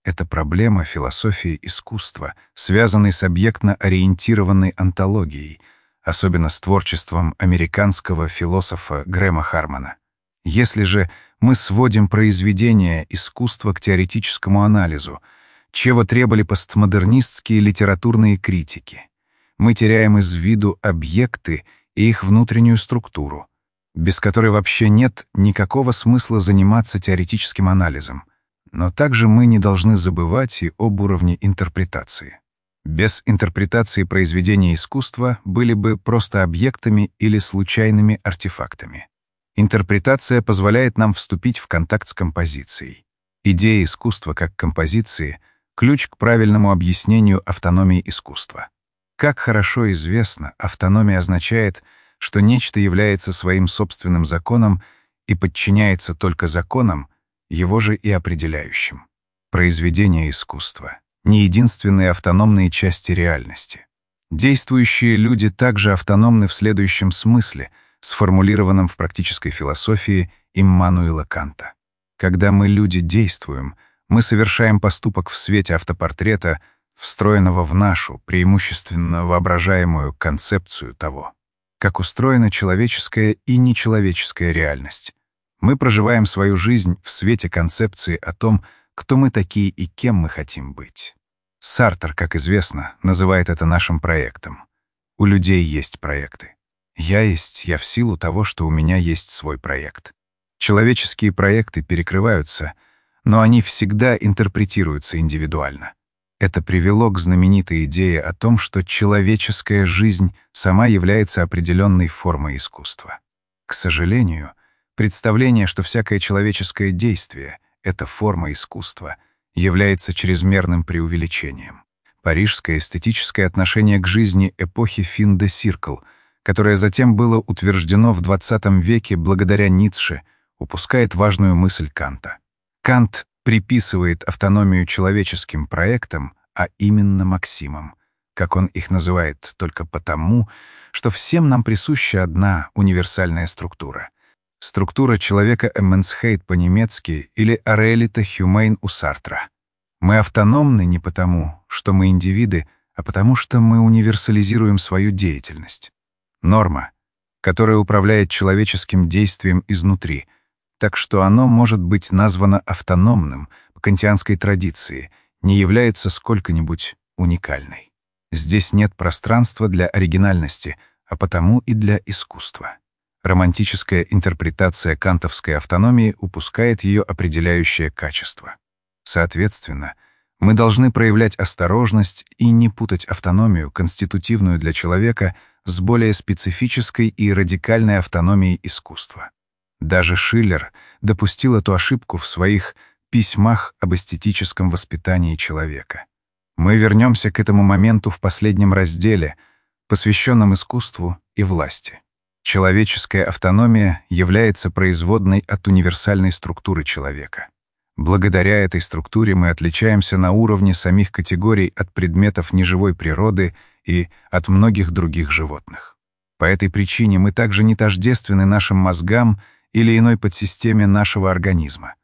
Это проблема философии искусства, связанной с объектно-ориентированной онтологией, особенно с творчеством американского философа Грэма Хармана. Если же мы сводим произведения искусства к теоретическому анализу, чего требовали постмодернистские литературные критики, мы теряем из виду объекты и их внутреннюю структуру, без которой вообще нет никакого смысла заниматься теоретическим анализом. Но также мы не должны забывать и об уровне интерпретации. Без интерпретации произведения искусства были бы просто объектами или случайными артефактами. Интерпретация позволяет нам вступить в контакт с композицией. Идея искусства как композиции — ключ к правильному объяснению автономии искусства. Как хорошо известно, автономия означает, что нечто является своим собственным законом и подчиняется только законам, его же и определяющим. Произведения искусства — не единственные автономные части реальности. Действующие люди также автономны в следующем смысле, сформулированном в практической философии Иммануила Канта. Когда мы, люди, действуем, мы совершаем поступок в свете автопортрета, встроенного в нашу, преимущественно воображаемую концепцию того, как устроена человеческая и нечеловеческая реальность. Мы проживаем свою жизнь в свете концепции о том, кто мы такие и кем мы хотим быть. Сартр, как известно, называет это нашим проектом. У людей есть проекты. Я есть я в силу того, что у меня есть свой проект. Человеческие проекты перекрываются, но они всегда интерпретируются индивидуально. Это привело к знаменитой идее о том, что человеческая жизнь сама является определенной формой искусства. К сожалению, представление, что всякое человеческое действие — это форма искусства, является чрезмерным преувеличением. Парижское эстетическое отношение к жизни эпохи «Fin de Circle», которое затем было утверждено в XX веке благодаря Ницше, упускает важную мысль Канта. Кант приписывает автономию человеческим проектам, а именно максимам, как он их называет, только потому, что всем нам присуща одна универсальная структура. Структура человека Эммансхейт по-немецки или Арелита Хюмейн у Сартра. Мы автономны не потому, что мы индивиды, а потому что мы универсализируем свою деятельность. Норма, которая управляет человеческим действием изнутри, так что оно может быть названо автономным по кантианской традиции, не является сколько-нибудь уникальной. Здесь нет пространства для оригинальности, а потому и для искусства. Романтическая интерпретация кантовской автономии упускает ее определяющее качество. Соответственно, мы должны проявлять осторожность и не путать автономию, конститутивную для человека, с более специфической и радикальной автономией искусства. Даже Шиллер допустил эту ошибку в своих «Письмах об эстетическом воспитании человека». Мы вернемся к этому моменту в последнем разделе, посвященном искусству и власти. Человеческая автономия является производной от универсальной структуры человека. Благодаря этой структуре мы отличаемся на уровне самих категорий от предметов неживой природы и от многих других животных. По этой причине мы также не тождественны нашим мозгам или иной подсистеме нашего организма.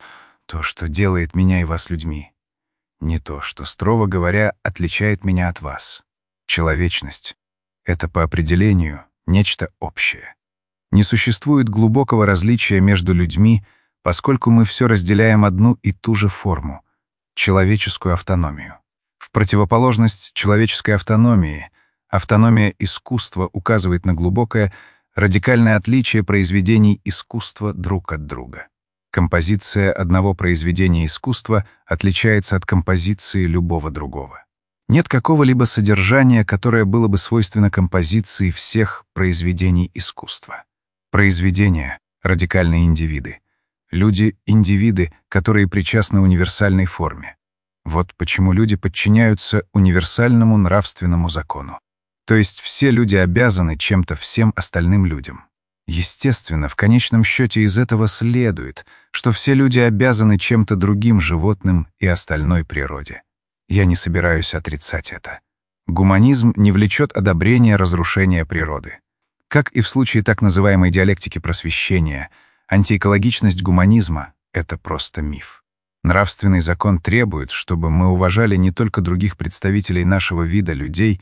То, что делает меня и вас людьми, не то, что, строго говоря, отличает меня от вас. Человечность — это по определению нечто общее. Не существует глубокого различия между людьми, поскольку мы все разделяем одну и ту же форму — человеческую автономию. В противоположность человеческой автономии, автономия искусства указывает на глубокое, радикальное отличие произведений искусства друг от друга. Композиция одного произведения искусства отличается от композиции любого другого. Нет какого-либо содержания, которое было бы свойственно композиции всех произведений искусства. Произведения — радикальные индивиды. Люди — индивиды, которые причастны универсальной форме. Вот почему люди подчиняются универсальному нравственному закону. То есть все люди обязаны чем-то всем остальным людям. Естественно, в конечном счете из этого следует, что все люди обязаны чем-то другим животным и остальной природе. Я не собираюсь отрицать это. Гуманизм не влечет одобрения разрушения природы. Как и в случае так называемой диалектики просвещения, антиэкологичность гуманизма — это просто миф. Нравственный закон требует, чтобы мы уважали не только других представителей нашего вида людей,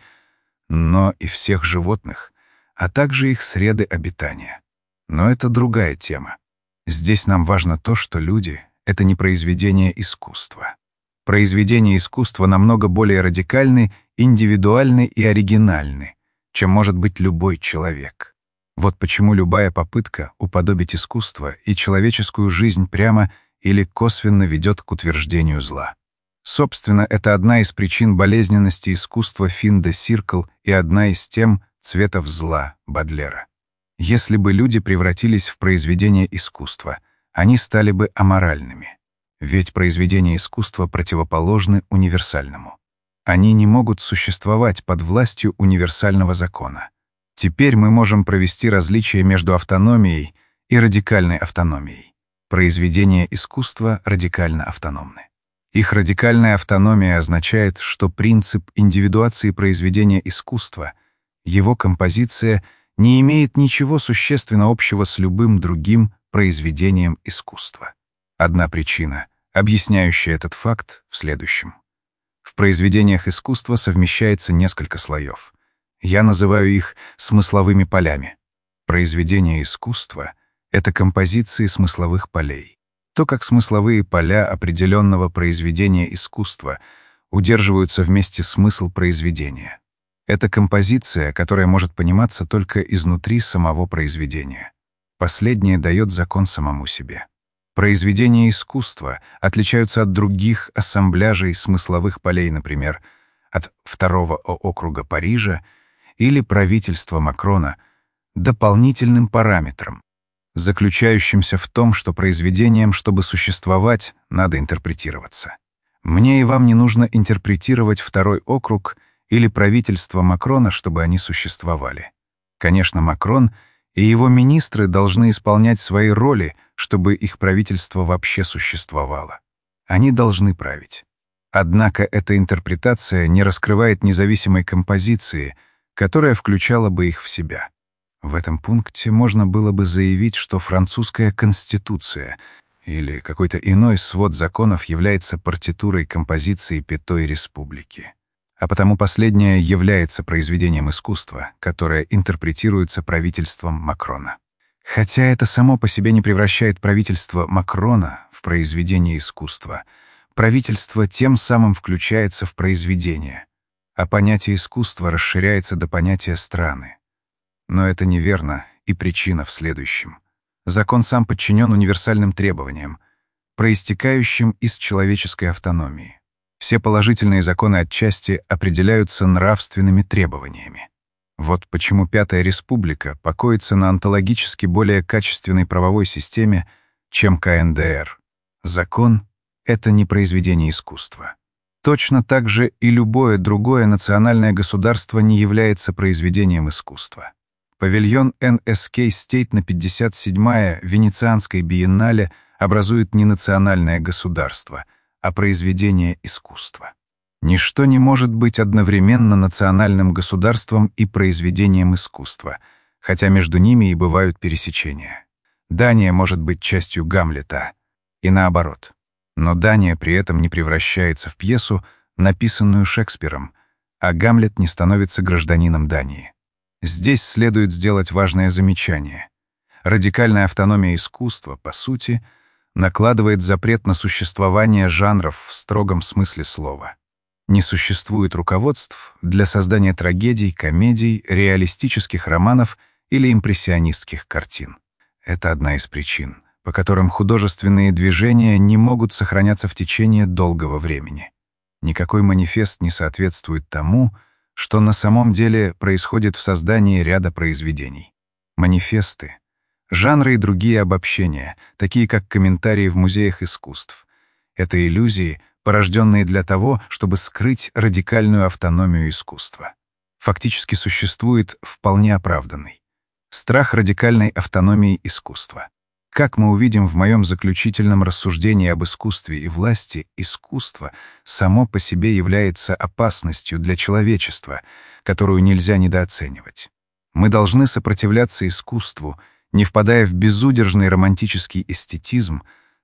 но и всех животных, а также их среды обитания. Но это другая тема. Здесь нам важно то, что люди — это не произведение искусства. Произведения искусства намного более радикальны, индивидуальны и оригинальны, чем может быть любой человек. Вот почему любая попытка уподобить искусство и человеческую жизнь прямо или косвенно ведет к утверждению зла. Собственно, это одна из причин болезненности искусства Fin de Circle и одна из тем цветов зла Бодлера. Если бы люди превратились в произведения искусства, они стали бы аморальными. Ведь произведения искусства противоположны универсальному. Они не могут существовать под властью универсального закона. Теперь мы можем провести различие между автономией и радикальной автономией. Произведения искусства радикально автономны. Их радикальная автономия означает, что принцип индивидуации произведения искусства, его композиция, не имеет ничего существенно общего с любым другим произведением искусства. Одна причина, объясняющая этот факт, в следующем. В произведениях искусства совмещается несколько слоев. Я называю их смысловыми полями. Произведения искусства — это композиции смысловых полей. То, как смысловые поля определенного произведения искусства удерживаются вместе смысл произведения. Это композиция, которая может пониматься только изнутри самого произведения. Последнее дает закон самому себе. Произведения искусства отличаются от других ассамбляжей смысловых полей, например, от второго округа Парижа или правительства Макрона, дополнительным параметром, заключающимся в том, что произведением, чтобы существовать, надо интерпретироваться. Мне и вам не нужно интерпретировать второй округ или правительство Макрона, чтобы они существовали. Конечно, Макрон и его министры должны исполнять свои роли, чтобы их правительство вообще существовало. Они должны править. Однако эта интерпретация не раскрывает независимой композиции, которая включала бы их в себя. В этом пункте можно было бы заявить, что французская конституция или какой-то иной свод законов является партитурой композиции Пятой Республики. А потому последняя является произведением искусства, которое интерпретируется правительством Макрона. Хотя это само по себе не превращает правительство Макрона в произведение искусства, правительство тем самым включается в произведение, а понятие искусства расширяется до понятия страны. Но это неверно, и причина в следующем. Закон сам подчинен универсальным требованиям, проистекающим из человеческой автономии. Все положительные законы отчасти определяются нравственными требованиями. Вот почему Пятая Республика покоится на онтологически более качественной правовой системе, чем КНДР. Закон — это не произведение искусства. Точно так же и любое другое национальное государство не является произведением искусства. Павильон NSK State на 57-я Венецианской биеннале образует не национальное государство, а произведение искусства. Ничто не может быть одновременно национальным государством и произведением искусства, хотя между ними и бывают пересечения. Дания может быть частью Гамлета, и наоборот. Но Дания при этом не превращается в пьесу, написанную Шекспиром, а Гамлет не становится гражданином Дании. Здесь следует сделать важное замечание. Радикальная автономия искусства, по сути, накладывает запрет на существование жанров в строгом смысле слова. Не существует руководств для создания трагедий, комедий, реалистических романов или импрессионистских картин. Это одна из причин, по которым художественные движения не могут сохраняться в течение долгого времени. Никакой манифест не соответствует тому, что на самом деле происходит в создании ряда произведений. Манифесты, жанры и другие обобщения, такие как комментарии в музеях искусств, это иллюзии, порожденные для того, чтобы скрыть радикальную автономию искусства. Фактически существует вполне оправданный страх радикальной автономии искусства. Как мы увидим в моем заключительном рассуждении об искусстве и власти, искусство само по себе является опасностью для человечества, которую нельзя недооценивать. Мы должны сопротивляться искусству, не впадая в безудержный романтический эстетизм,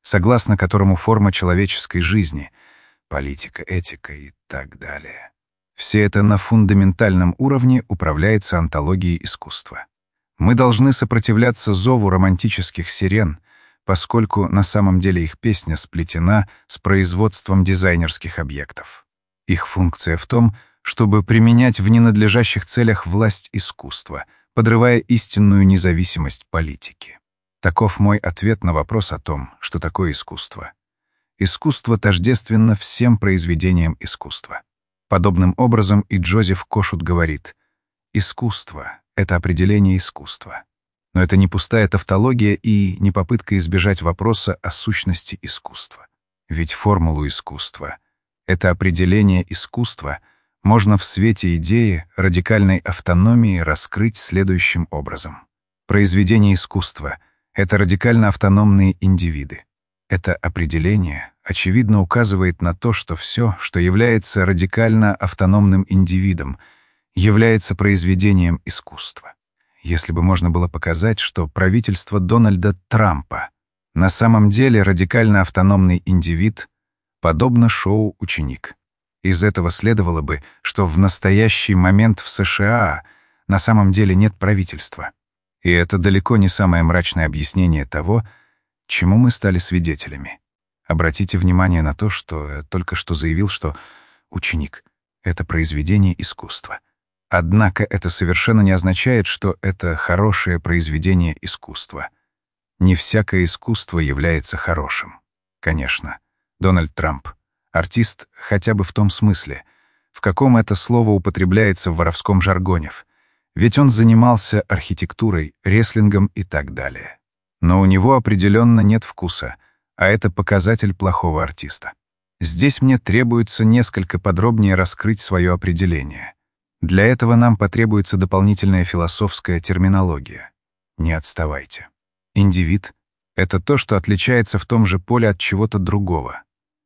согласно которому форма человеческой жизни, политика, этика и так далее. Все это на фундаментальном уровне управляется онтологией искусства. Мы должны сопротивляться зову романтических сирен, поскольку на самом деле их песня сплетена с производством дизайнерских объектов. Их функция в том, чтобы применять в ненадлежащих целях власть искусства, подрывая истинную независимость политики. Таков мой ответ на вопрос о том, что такое искусство. Искусство тождественно всем произведениям искусства. Подобным образом и Джозеф Кошут говорит: «Искусство — это определение искусства». Но это не пустая тавтология и не попытка избежать вопроса о сущности искусства. Ведь формулу искусства — это определение искусства — можно в свете идеи радикальной автономии раскрыть следующим образом. Произведение искусства — это радикально автономные индивиды. Это определение, очевидно, указывает на то, что все, что является радикально автономным индивидом, является произведением искусства. Если бы можно было показать, что правительство Дональда Трампа на самом деле радикально автономный индивид, подобно шоу «Ученик». Из этого следовало бы, что в настоящий момент в США на самом деле нет правительства. И это далеко не самое мрачное объяснение того, чему мы стали свидетелями. Обратите внимание на то, что я только что заявил, что «Ученик» — это произведение искусства. Однако это совершенно не означает, что это хорошее произведение искусства. Не всякое искусство является хорошим. Конечно, Дональд Трамп — артист хотя бы в том смысле, в каком это слово употребляется в воровском жаргоне, ведь он занимался архитектурой, рестлингом и так далее. Но у него определенно нет вкуса, а это показатель плохого артиста. Здесь мне требуется несколько подробнее раскрыть свое определение. Для этого нам потребуется дополнительная философская терминология. Не отставайте. Индивид — это то, что отличается в том же поле от чего-то другого.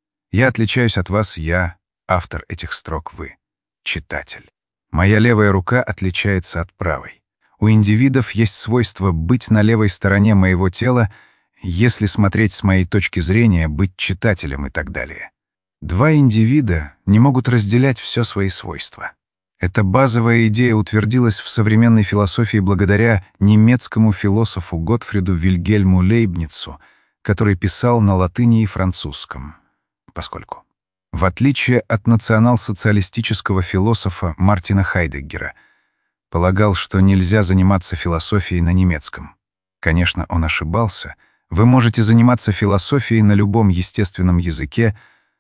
Я отличаюсь от вас, я — автор этих строк, вы — читатель. Моя левая рука отличается от правой. У индивидов есть свойство быть на левой стороне моего тела, если смотреть с моей точки зрения, быть читателем и так далее. Два индивида не могут разделять все свои свойства. Эта базовая идея утвердилась в современной философии благодаря немецкому философу Готфриду Вильгельму Лейбницу, который писал на латыни и французском. Поскольку, в отличие от национал-социалистического философа Мартина Хайдеггера, полагал, что нельзя заниматься философией на немецком. Конечно, он ошибался. Вы можете заниматься философией на любом естественном языке,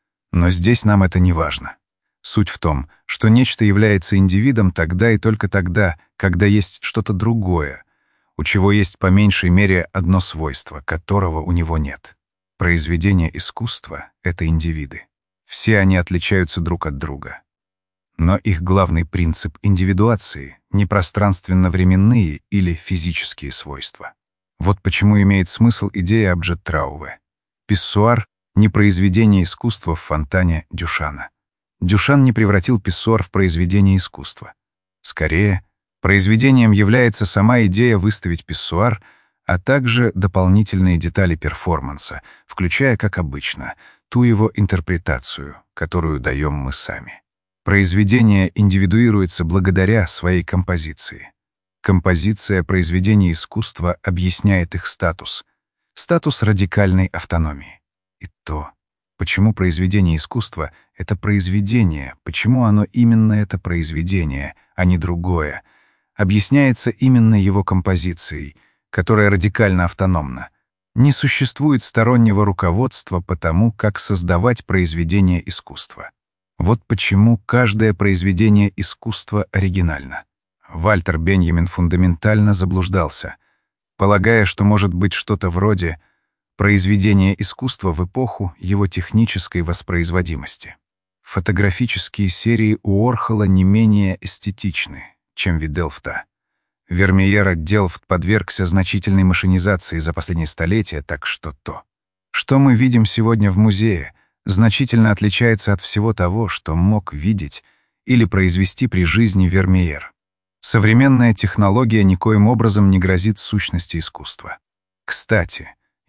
но здесь нам это не важно. Суть в том, что нечто является индивидом тогда и только тогда, когда есть что-то другое, у чего есть по меньшей мере одно свойство, которого у него нет. Произведения искусства — это индивиды. Все они отличаются друг от друга. Но их главный принцип индивидуации — не пространственно-временные или физические свойства. Вот почему имеет смысл идея Абджет-Трауве. Писсуар — не произведение искусства в фонтане Дюшана. Дюшан не превратил писсуар в произведение искусства. Скорее, произведением является сама идея выставить писсуар, а также дополнительные детали перформанса, включая, как обычно, ту его интерпретацию, которую даем мы сами. Произведение индивидуируется благодаря своей композиции. Композиция произведений искусства объясняет их статус радикальной автономии. И то, почему произведение искусства — это произведение, почему оно именно это произведение, а не другое, объясняется именно его композицией, которая радикально автономна. Не существует стороннего руководства по тому, как создавать произведение искусства. Вот почему каждое произведение искусства оригинально. Вальтер Беньямин фундаментально заблуждался, полагая, что может быть что-то вроде произведения искусства в эпоху его технической воспроизводимости. Фотографические серии Уорхола не менее эстетичны, чем вид Делфта. Вермеера Делфт подвергся значительной машинизации за последние столетия, так что то, что мы видим сегодня в музее, значительно отличается от всего того, что мог видеть или произвести при жизни Вермеер. Современная технология никоим образом не грозит сущности искусства. Кстати,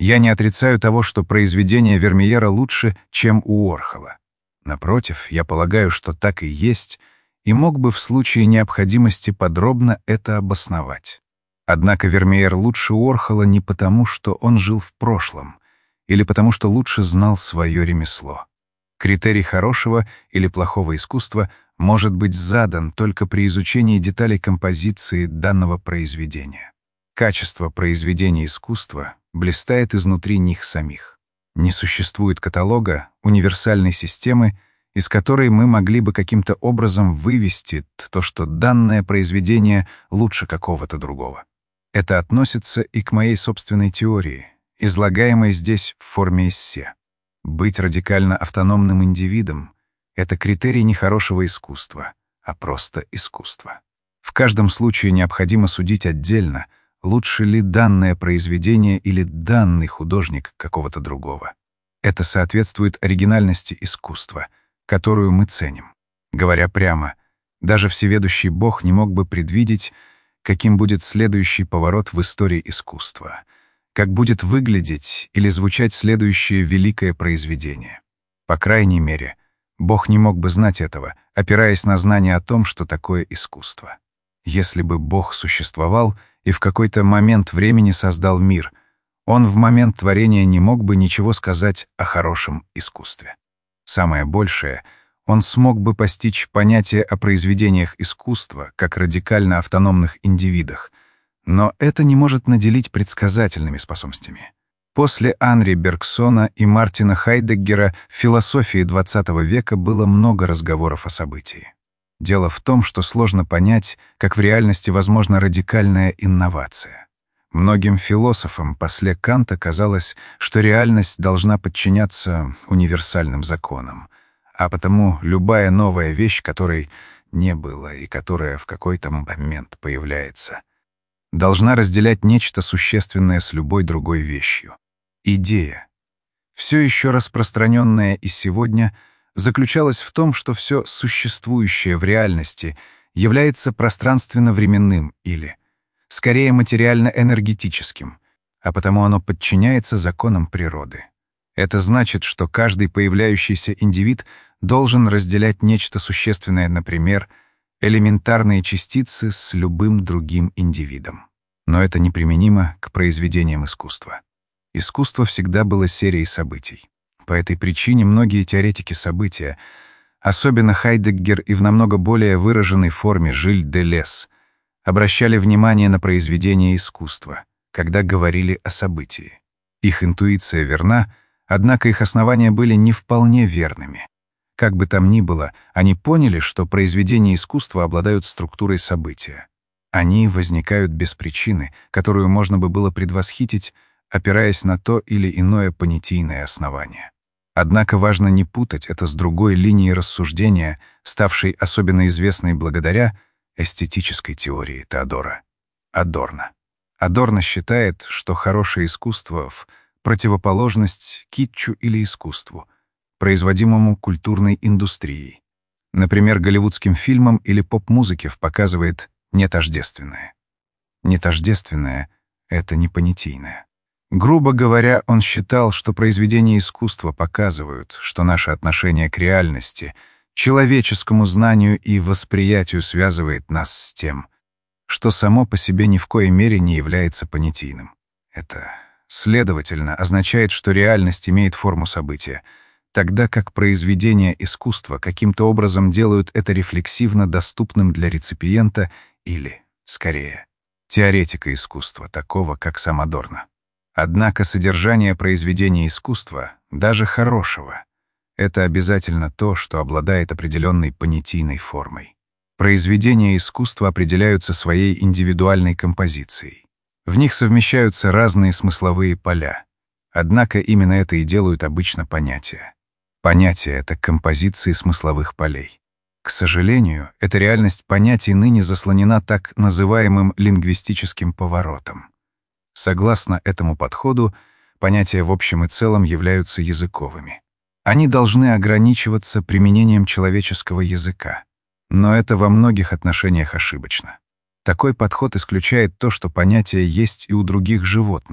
Я не отрицаю того, что произведение Вермеера лучше, чем у Уорхола. Напротив, я полагаю, что так и есть, и мог бы в случае необходимости подробно это обосновать. Однако Вермеер лучше Уорхола не потому, что он жил в прошлом, или потому, что лучше знал свое ремесло. Критерий хорошего или плохого искусства может быть задан только при изучении деталей композиции данного произведения. Качество произведения искусства блистает изнутри них самих. Не существует каталога, универсальной системы, из которой мы могли бы каким-то образом вывести то, что данное произведение лучше какого-то другого. Это относится и к моей собственной теории, излагаемой здесь в форме эссе. Быть радикально автономным индивидом — это критерий не хорошего искусства, а просто искусства. В каждом случае необходимо судить отдельно, лучше ли данное произведение или данный художник какого-то другого. Это соответствует оригинальности искусства, которую мы ценим. Говоря прямо, даже всеведущий Бог не мог бы предвидеть, каким будет следующий поворот в истории искусства, как будет выглядеть или звучать следующее великое произведение. По крайней мере, Бог не мог бы знать этого, опираясь на знание о том, что такое искусство. Если бы Бог существовал и в какой-то момент времени создал мир, Он в момент творения не мог бы ничего сказать о хорошем искусстве. Самое большее, Он смог бы постичь понятие о произведениях искусства как радикально автономных индивидах, но это не может наделить предсказательными способностями. После Анри Бергсона и Мартина Хайдеггера в философии XX века было много разговоров о событии. Дело в том, что сложно понять, как в реальности возможна радикальная инновация. Многим философам после Канта казалось, что реальность должна подчиняться универсальным законам, а потому любая новая вещь, которой не было и которая в какой-то момент появляется, должна разделять нечто существенное с любой другой вещью. Идея, все еще распространенная и сегодня, заключалась в том, что все существующее в реальности является пространственно-временным или, скорее, материально-энергетическим, а потому оно подчиняется законам природы. Это значит, что каждый появляющийся индивид должен разделять нечто существенное, например, элементарные частицы с любым другим индивидом. Но это неприменимо к произведениям искусства. Искусство всегда было серией событий. По этой причине многие теоретики события, особенно Хайдеггер и в намного более выраженной форме Жиль Делез, обращали внимание на произведения искусства, когда говорили о событии. Их интуиция верна, однако их основания были не вполне верными. Как бы там ни было, они поняли, что произведения искусства обладают структурой события. Они возникают без причины, которую можно бы было предвосхитить, опираясь на то или иное понятийное основание. Однако важно не путать это с другой линией рассуждения, ставшей особенно известной благодаря эстетической теории Теодора Адорно. Адорно считает, что хорошее искусство в противоположность китчу или искусству, производимому культурной индустрией. Например, голливудским фильмам или поп-музыке показывает нетождественное. Нетождественное — это не понятийное. Грубо говоря, он считал, что произведения искусства показывают, что наше отношение к реальности, человеческому знанию и восприятию связывает нас с тем, что само по себе ни в коей мере не является понятийным. Это, следовательно, означает, что реальность имеет форму события, тогда как произведения искусства каким-то образом делают это рефлексивно доступным для реципиента или, скорее, теоретика искусства, такого как сам Адорно. Однако содержание произведения искусства, даже хорошего, это обязательно то, что обладает определенной понятийной формой. Произведения искусства определяются своей индивидуальной композицией. В них совмещаются разные смысловые поля. Однако именно это и делают обычно понятия. Понятия — это композиции смысловых полей. К сожалению, эта реальность понятий ныне заслонена так называемым лингвистическим поворотом. Согласно этому подходу, понятия в общем и целом являются языковыми. Они должны ограничиваться применением человеческого языка. Но это во многих отношениях ошибочно. Такой подход исключает то, что понятия есть и у других животных,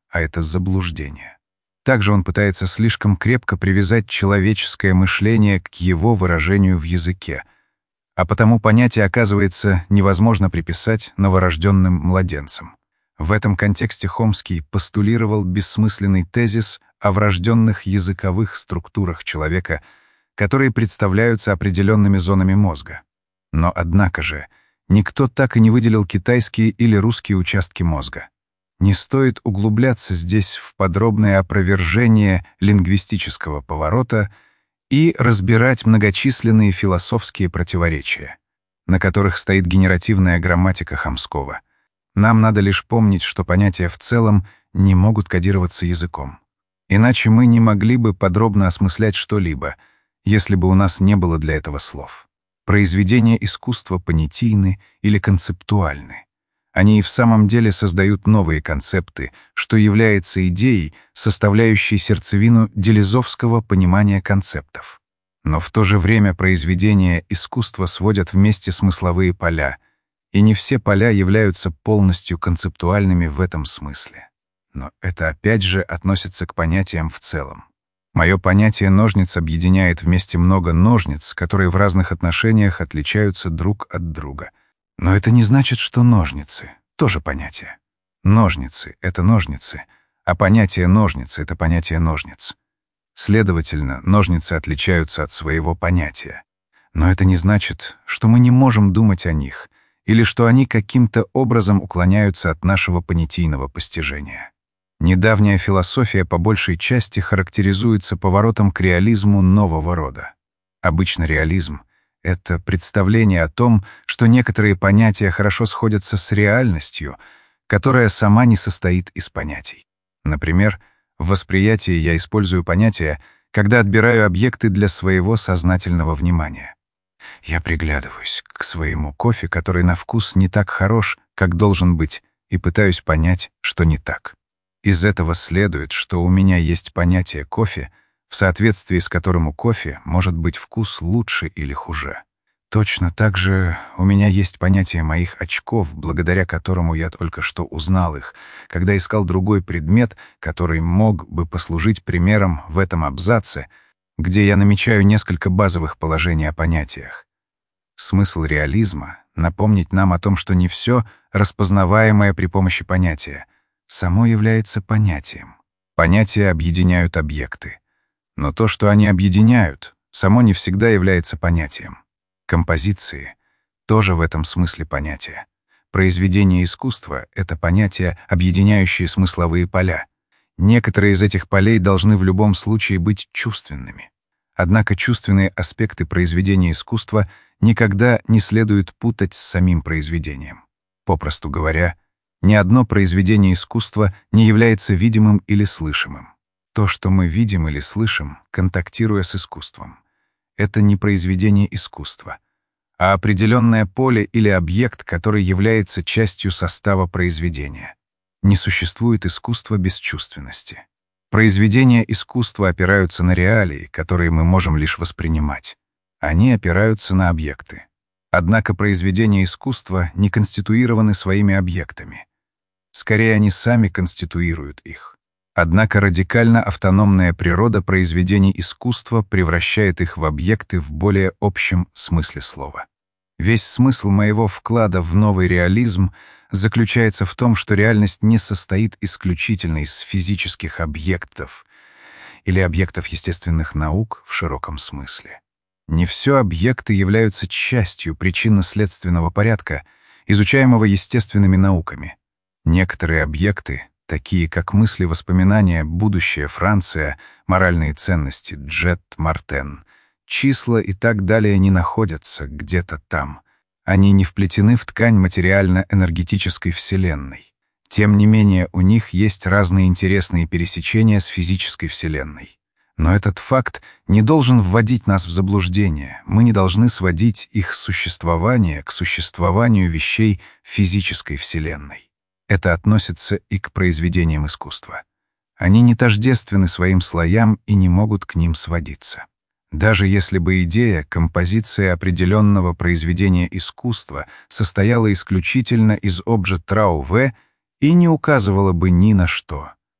а это заблуждение. Также он пытается слишком крепко привязать человеческое мышление к его выражению в языке, а потому понятие, оказывается, невозможно приписать новорожденным младенцам. В этом контексте Хомский постулировал бессмысленный тезис о врожденных языковых структурах человека, которые представляются определенными зонами мозга. Но, однако же, никто так и не выделил китайские или русские участки мозга. Не стоит углубляться здесь в подробное опровержение лингвистического поворота и разбирать многочисленные философские противоречия, на которых стоит генеративная грамматика Хомского. Нам надо лишь помнить, что понятия в целом не могут кодироваться языком. Иначе мы не могли бы подробно осмыслять что-либо, если бы у нас не было для этого слов. Произведения искусства понятийны или концептуальны. Они и в самом деле создают новые концепты, что является идеей, составляющей сердцевину делезовского понимания концептов. Но в то же время произведения искусства сводят вместе смысловые поля, и не все поля являются полностью концептуальными в этом смысле. Но это опять же относится к понятиям в целом. Мое понятие ножниц объединяет вместе много ножниц, которые в разных отношениях отличаются друг от друга. Но это не значит, что ножницы — тоже понятие. Ножницы — это ножницы, а понятие ножницы — это понятие ножниц. Следовательно, ножницы отличаются от своего понятия. Но это не значит, что мы не можем думать о них, или что они каким-то образом уклоняются от нашего понятийного постижения. Недавняя философия по большей части характеризуется поворотом к реализму нового рода. Обычно реализм — это представление о том, что некоторые понятия хорошо сходятся с реальностью, которая сама не состоит из понятий. Например, в восприятии я использую понятия, когда отбираю объекты для своего сознательного внимания. Я приглядываюсь к своему кофе, который на вкус не так хорош, как должен быть, и пытаюсь понять, что не так. Из этого следует, что у меня есть понятие кофе, в соответствии с которым у кофе может быть вкус лучше или хуже. Точно так же у меня есть понятие моих очков, благодаря которому я только что узнал их, когда искал другой предмет, который мог бы послужить примером в этом абзаце, где я намечаю несколько базовых положений о понятиях. Смысл реализма — напомнить нам о том, что не все, распознаваемое при помощи понятия, само является понятием. Понятия объединяют объекты. Но то, что они объединяют, само не всегда является понятием. Композиции — тоже в этом смысле понятия. Произведение искусства — это понятия, объединяющие смысловые поля. Некоторые из этих полей должны в любом случае быть чувственными. Однако чувственные аспекты произведения искусства никогда не следует путать с самим произведением. Попросту говоря, ни одно произведение искусства не является видимым или слышимым. То, что мы видим или слышим, контактируя с искусством, это не произведение искусства, а определенное поле или объект, который является частью состава произведения. Не существует искусства без чувственности. Произведения искусства опираются на реалии, которые мы можем лишь воспринимать. Они опираются на объекты. Однако произведения искусства не конституированы своими объектами. Скорее, они сами конституируют их. Однако радикально автономная природа произведений искусства превращает их в объекты в более общем смысле слова. Весь смысл моего вклада в новый реализм заключается в том, что реальность не состоит исключительно из физических объектов или объектов естественных наук в широком смысле. Не все объекты являются частью причинно-следственного порядка, изучаемого естественными науками. Некоторые объекты, такие как мысли, воспоминания, будущее, Франция, моральные ценности, Джет, Мартен, числа и так далее, не находятся где-то там. Они не вплетены в ткань материально-энергетической Вселенной. Тем не менее, у них есть разные интересные пересечения с физической Вселенной. Но этот факт не должен вводить нас в заблуждение. Мы не должны сводить их существование к существованию вещей физической Вселенной. Это относится и к произведениям искусства. Они не тождественны своим слоям и не могут к ним сводиться. Даже если бы идея композиции определенного произведения искусства состояла исключительно из обжет трау-в и не указывала бы ни на что,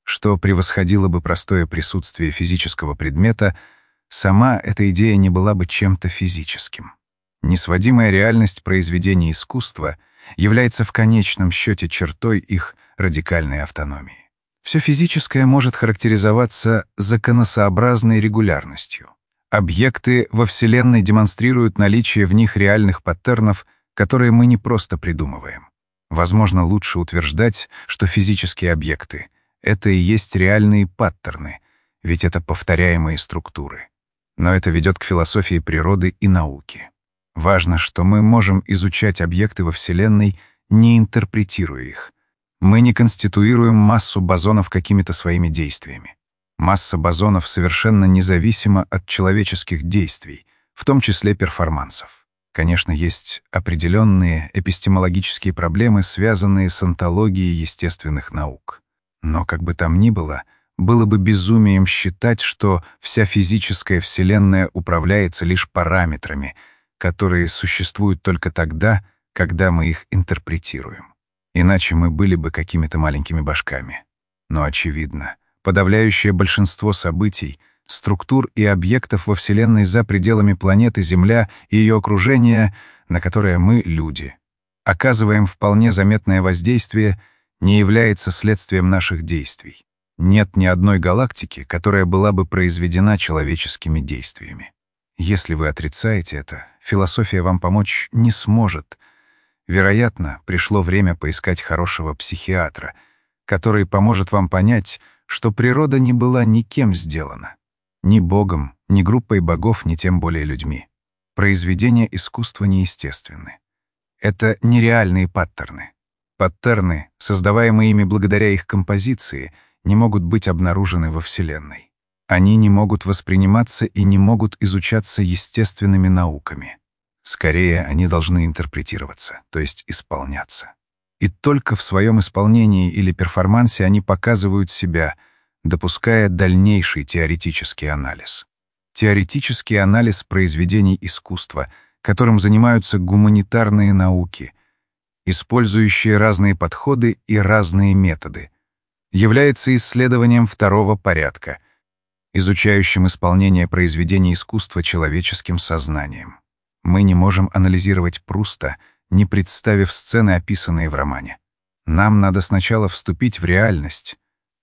что превосходило бы простое присутствие физического предмета, сама эта идея не была бы чем-то физическим. Несводимая реальность произведений искусства является в конечном счете чертой их радикальной автономии. Все физическое может характеризоваться законосообразной регулярностью. Объекты во Вселенной демонстрируют наличие в них реальных паттернов, которые мы не просто придумываем. Возможно, лучше утверждать, что физические объекты — это и есть реальные паттерны, ведь это повторяемые структуры. Но это ведет к философии природы и науки. Важно, что мы можем изучать объекты во Вселенной, не интерпретируя их. Мы не конституируем массу бозонов какими-то своими действиями. Масса бозонов совершенно независима от человеческих действий, в том числе перформансов. Конечно, есть определенные эпистемологические проблемы, связанные с онтологией естественных наук. Но, как бы там ни было бы безумием считать, что вся физическая Вселенная управляется лишь параметрами, которые существуют только тогда, когда мы их интерпретируем. Иначе мы были бы какими-то маленькими башками. Но, очевидно, подавляющее большинство событий, структур и объектов во Вселенной за пределами планеты Земля и ее окружения, на которое мы, люди, оказываем вполне заметное воздействие, не является следствием наших действий. Нет ни одной галактики, которая была бы произведена человеческими действиями. Если вы отрицаете это, философия вам помочь не сможет. Вероятно, пришло время поискать хорошего психиатра, который поможет вам понять, что природа не была никем сделана. Ни Богом, ни группой богов, ни тем более людьми. Произведения искусства неестественны. Это нереальные паттерны. Паттерны, создаваемые ими благодаря их композиции, не могут быть обнаружены во Вселенной. Они не могут восприниматься и не могут изучаться естественными науками. Скорее, они должны интерпретироваться, то есть исполняться. И только в своем исполнении или перформансе они показывают себя, допуская дальнейший теоретический анализ. Теоретический анализ произведений искусства, которым занимаются гуманитарные науки, использующие разные подходы и разные методы, является исследованием второго порядка, изучающим исполнение произведений искусства человеческим сознанием. Мы не можем анализировать Пруста, не представив сцены, описанные в романе. Нам надо сначала вступить в реальность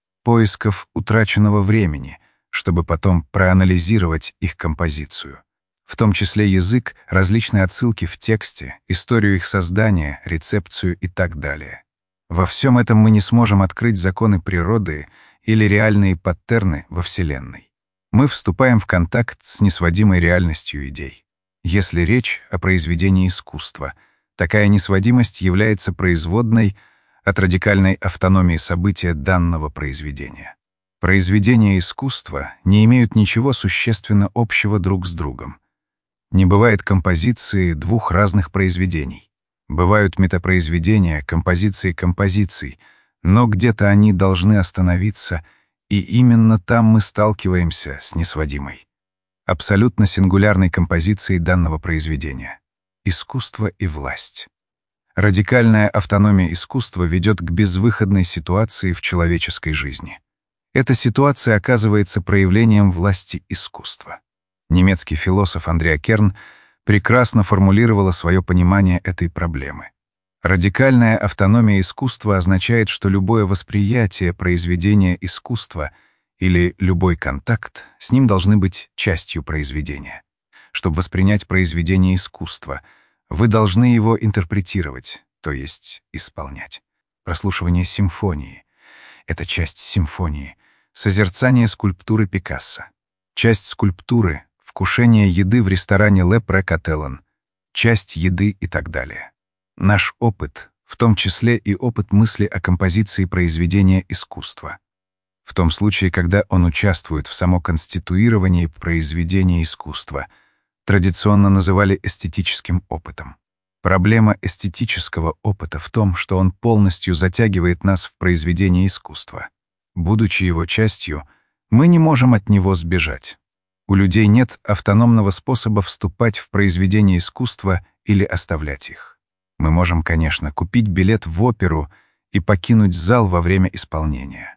поисков утраченного времени, чтобы потом проанализировать их композицию, в том числе язык, различные отсылки в тексте, историю их создания, рецепцию и так далее. Во всем этом мы не сможем открыть законы природы или реальные паттерны во Вселенной. Мы вступаем в контакт с несводимой реальностью идей. Если речь о произведении искусства, такая несводимость является производной от радикальной автономии события данного произведения. Произведения искусства не имеют ничего существенно общего друг с другом. Не бывает композиции двух разных произведений. Бывают метапроизведения, композиции композиций, но где-то они должны остановиться, и именно там мы сталкиваемся с несводимой, абсолютно сингулярной композицией данного произведения. Искусство и власть. Радикальная автономия искусства ведет к безвыходной ситуации в человеческой жизни. Эта ситуация оказывается проявлением власти искусства. Немецкий философ Андреа Керн прекрасно формулировала свое понимание этой проблемы. Радикальная автономия искусства означает, что любое восприятие произведения искусства или любой контакт с ним должны быть частью произведения. Чтобы воспринять произведение искусства, вы должны его интерпретировать, то есть исполнять. Прослушивание симфонии — это часть симфонии. Созерцание скульптуры Пикассо. Часть скульптуры — вкушение еды в ресторане Le Pré-Catelan. Часть еды и так далее. Наш опыт, в том числе и опыт мысли о композиции произведения искусства. В том случае, когда он участвует в самоконституировании произведения искусства, традиционно называли эстетическим опытом. Проблема эстетического опыта в том, что он полностью затягивает нас в произведение искусства. Будучи его частью, мы не можем от него сбежать. У людей нет автономного способа вступать в произведение искусства или оставлять их. Мы можем, конечно, купить билет в оперу и покинуть зал во время исполнения.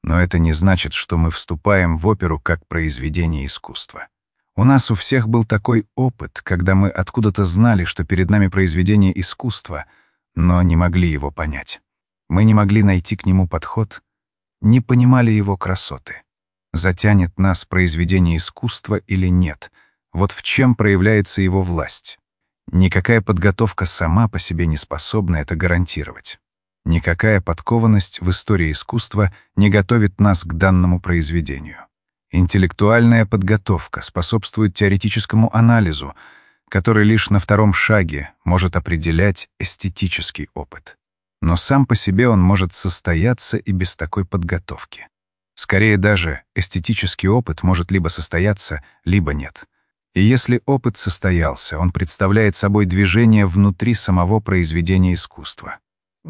Но это не значит, что мы вступаем в оперу как произведение искусства. У нас у всех был такой опыт, когда мы откуда-то знали, что перед нами произведение искусства, но не могли его понять. Мы не могли найти к нему подход, не понимали его красоты. Затянет нас произведение искусства или нет? Вот в чем проявляется его власть. Никакая подготовка сама по себе не способна это гарантировать. Никакая подкованность в истории искусства не готовит нас к данному произведению. Интеллектуальная подготовка способствует теоретическому анализу, который лишь на втором шаге может определять эстетический опыт. Но сам по себе он может состояться и без такой подготовки. Скорее даже, эстетический опыт может либо состояться, либо нет. И если опыт состоялся, он представляет собой движение внутри самого произведения искусства.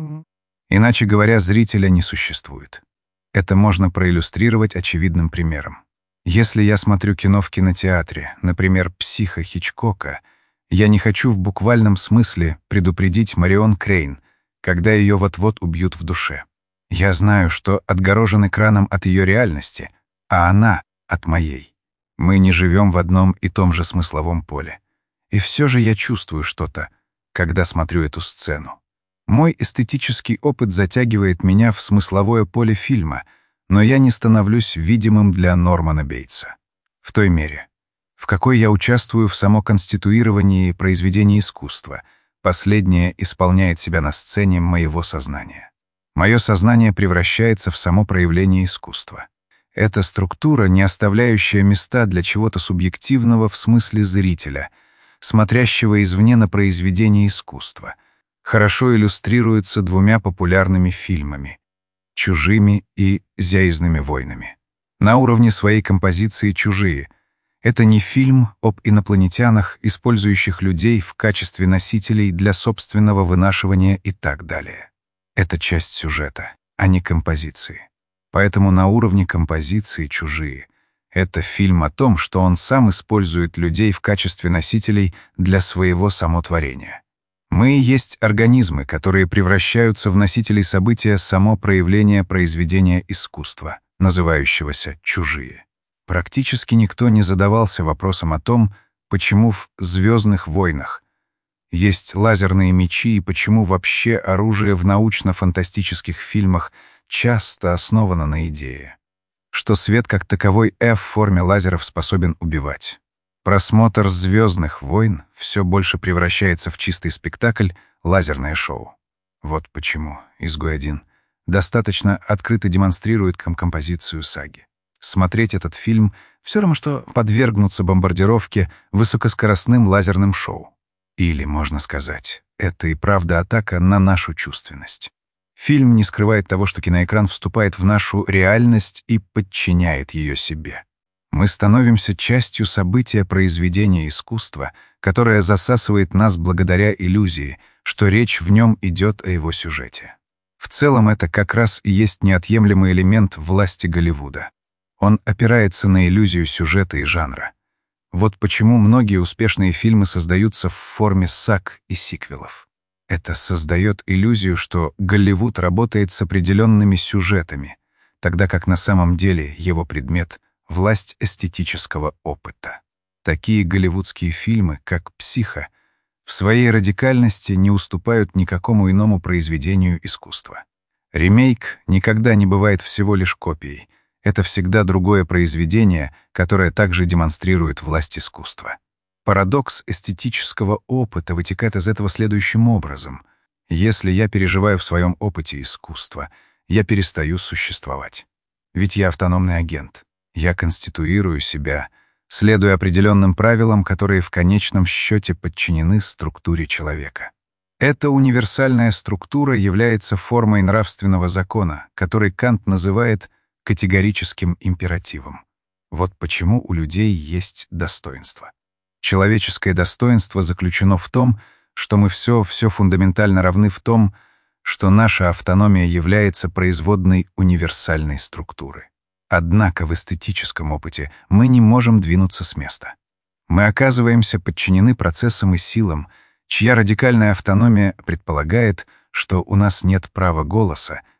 Иначе говоря, зрителя не существует. Это можно проиллюстрировать очевидным примером. Если я смотрю кино в кинотеатре, например, «Психо» Хичкока, я не хочу в буквальном смысле предупредить Марион Крейн, когда ее вот-вот убьют в душе. Я знаю, что отгорожен экраном от ее реальности, а она — от моей. Мы не живем в одном и том же смысловом поле. И все же я чувствую что-то, когда смотрю эту сцену. Мой эстетический опыт затягивает меня в смысловое поле фильма, но я не становлюсь видимым для Нормана Бейтса. В той мере, в какой я участвую в самоконституировании произведения искусства, последнее исполняет себя на сцене моего сознания. Мое сознание превращается в само проявление искусства. Это структура, не оставляющая места для чего-то субъективного в смысле зрителя, смотрящего извне на произведение искусства, хорошо иллюстрируется двумя популярными фильмами «Чужими» и «Зяизными войнами». На уровне своей композиции «Чужие» — это не фильм об инопланетянах, использующих людей в качестве носителей для собственного вынашивания и так далее. Это часть сюжета, а не композиции. Поэтому на уровне композиции «Чужие» — это фильм о том, что он сам использует людей в качестве носителей для своего самотворения. Мы и есть организмы, которые превращаются в носителей события само проявление произведения искусства, называющегося «Чужие». Практически никто не задавался вопросом о том, почему в «Звездных войнах» есть лазерные мечи и почему вообще оружие в научно-фантастических фильмах часто основано на идее, что свет как таковой в форме лазеров способен убивать. Просмотр «Звездных войн» все больше превращается в чистый спектакль, лазерное шоу. Вот почему «Изгой-1» достаточно открыто демонстрирует композицию саги. Смотреть этот фильм все равно, что подвергнуться бомбардировке высокоскоростным лазерным шоу. Или, можно сказать, это и правда атака на нашу чувственность. Фильм не скрывает того, что киноэкран вступает в нашу реальность и подчиняет ее себе. Мы становимся частью события произведения искусства, которое засасывает нас благодаря иллюзии, что речь в нем идет о его сюжете. В целом это как раз и есть неотъемлемый элемент власти Голливуда. Он опирается на иллюзию сюжета и жанра. Вот почему многие успешные фильмы создаются в форме саг и сиквелов. Это создает иллюзию, что Голливуд работает с определенными сюжетами, тогда как на самом деле его предмет — власть эстетического опыта. Такие голливудские фильмы, как «Психо», в своей радикальности не уступают никакому иному произведению искусства. Ремейк никогда не бывает всего лишь копией. Это всегда другое произведение, которое также демонстрирует власть искусства. Парадокс эстетического опыта вытекает из этого следующим образом. Если я переживаю в своем опыте искусство, я перестаю существовать. Ведь я автономный агент. Я конституирую себя, следуя определенным правилам, которые в конечном счете подчинены структуре человека. Эта универсальная структура является формой нравственного закона, который Кант называет категорическим императивом. Вот почему у людей есть достоинство. Человеческое достоинство заключено в том, что мы все фундаментально равны в том, что наша автономия является производной универсальной структуры. Однако в эстетическом опыте мы не можем двинуться с места. Мы оказываемся подчинены процессам и силам, чья радикальная автономия предполагает, что у нас нет права голоса,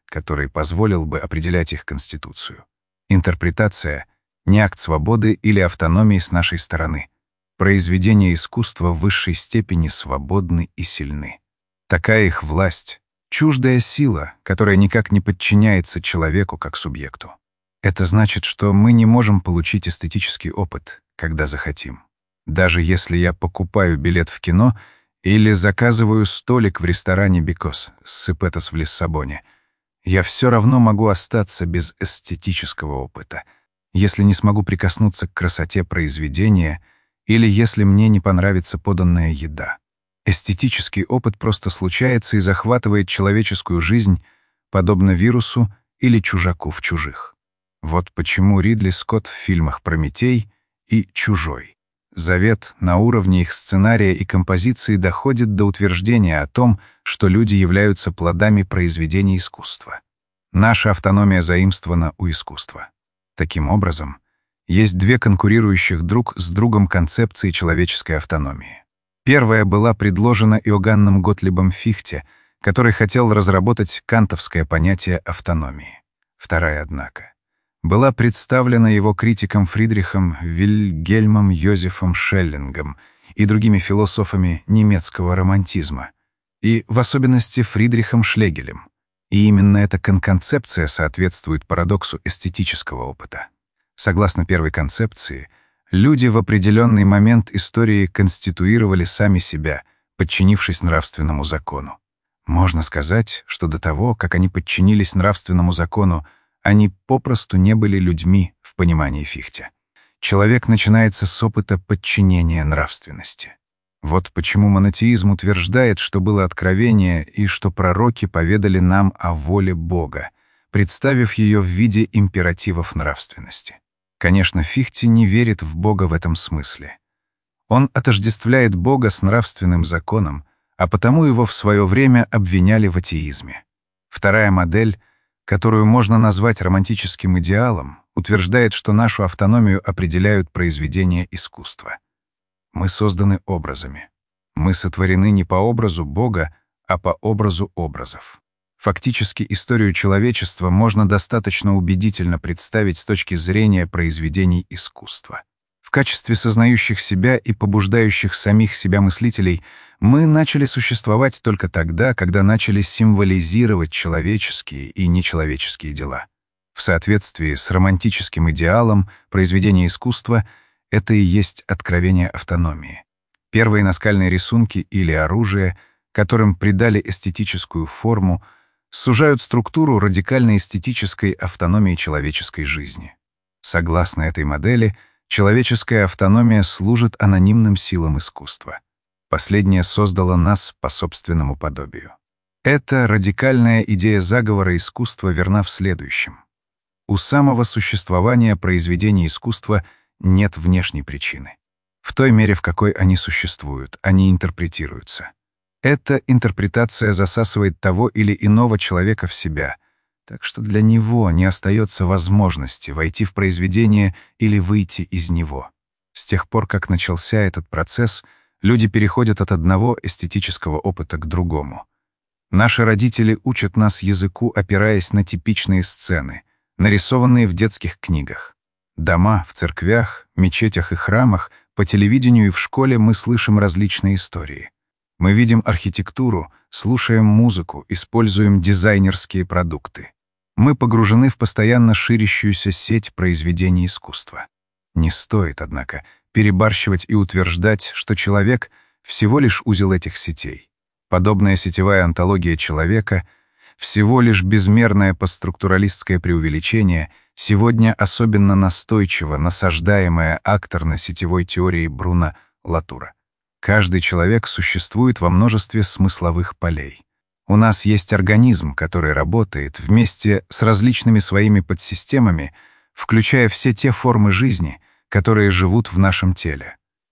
который позволил бы определять их конституцию. Интерпретация — не акт свободы или автономии с нашей стороны. Произведения искусства в высшей степени свободны и сильны. Такая их власть — чуждая сила, которая никак не подчиняется человеку как субъекту. Это значит, что мы не можем получить эстетический опыт, когда захотим. Даже если я покупаю билет в кино или заказываю столик в ресторане «Бикос» с Сепетос в Лиссабоне, я все равно могу остаться без эстетического опыта, если не смогу прикоснуться к красоте произведения или если мне не понравится поданная еда. Эстетический опыт просто случается и захватывает человеческую жизнь, подобно вирусу или чужаку в чужих. Вот почему Ридли Скотт в фильмах «Прометей» и «Чужой» Завет на уровне их сценария и композиции доходит до утверждения о том, что люди являются плодами произведений искусства. Наша автономия заимствована у искусства. Таким образом, есть две конкурирующих друг с другом концепции человеческой автономии. Первая была предложена Иоганном Готлибом Фихте, который хотел разработать кантовское понятие автономии. Вторая, однако, была представлена его критиком Фридрихом Вильгельмом Йозефом Шеллингом и другими философами немецкого романтизма, и в особенности Фридрихом Шлегелем. И именно эта концепция соответствует парадоксу эстетического опыта. Согласно первой концепции, люди в определенный момент истории конституировали сами себя, подчинившись нравственному закону. Можно сказать, что до того, как они подчинились нравственному закону, они попросту не были людьми в понимании Фихте. Человек начинается с опыта подчинения нравственности. Вот почему монотеизм утверждает, что было откровение и что пророки поведали нам о воле Бога, представив ее в виде императивов нравственности. Конечно, Фихте не верит в Бога в этом смысле. Он отождествляет Бога с нравственным законом, а потому его в свое время обвиняли в атеизме. Вторая модель, которую можно назвать романтическим идеалом, утверждает, что нашу автономию определяют произведения искусства. Мы созданы образами. Мы сотворены не по образу Бога, а по образу образов. Фактически историю человечества можно достаточно убедительно представить с точки зрения произведений искусства. В качестве сознающих себя и побуждающих самих себя мыслителей мы начали существовать только тогда, когда начали символизировать человеческие и нечеловеческие дела. В соответствии с романтическим идеалом произведение искусства — это и есть откровение автономии. Первые наскальные рисунки или оружие, которым придали эстетическую форму, сужают структуру радикальной эстетической автономии человеческой жизни. Согласно этой модели, человеческая автономия служит анонимным силам искусства. Последнее создало нас по собственному подобию. Эта радикальная идея заговора искусства верна в следующем. У самого существования произведений искусства нет внешней причины. В той мере, в какой они существуют, они интерпретируются. Эта интерпретация засасывает того или иного человека в себя, так что для него не остается возможности войти в произведение или выйти из него. С тех пор, как начался этот процесс, люди переходят от одного эстетического опыта к другому. Наши родители учат нас языку, опираясь на типичные сцены, нарисованные в детских книгах. Дома, в церквях, мечетях и храмах, по телевидению и в школе мы слышим различные истории. Мы видим архитектуру, слушаем музыку, используем дизайнерские продукты. Мы погружены в постоянно ширящуюся сеть произведений искусства. Не стоит, однако, перебарщивать и утверждать, что человек — всего лишь узел этих сетей. Подобная сетевая онтология человека — всего лишь безмерное постструктуралистское преувеличение, сегодня особенно настойчиво насаждаемое акторно-сетевой теорией Бруно Латура. Каждый человек существует во множестве смысловых полей. У нас есть организм, который работает вместе с различными своими подсистемами, включая все те формы жизни, которые живут в нашем теле.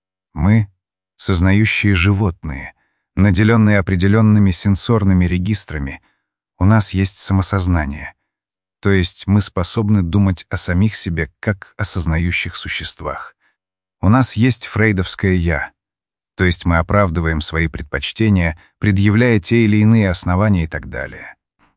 Мы — сознающие животные, наделенные определенными сенсорными регистрами. У нас есть самосознание, то есть мы способны думать о самих себе как о сознающих существах. У нас есть фрейдовское «я», то есть мы оправдываем свои предпочтения, предъявляя те или иные основания и так далее.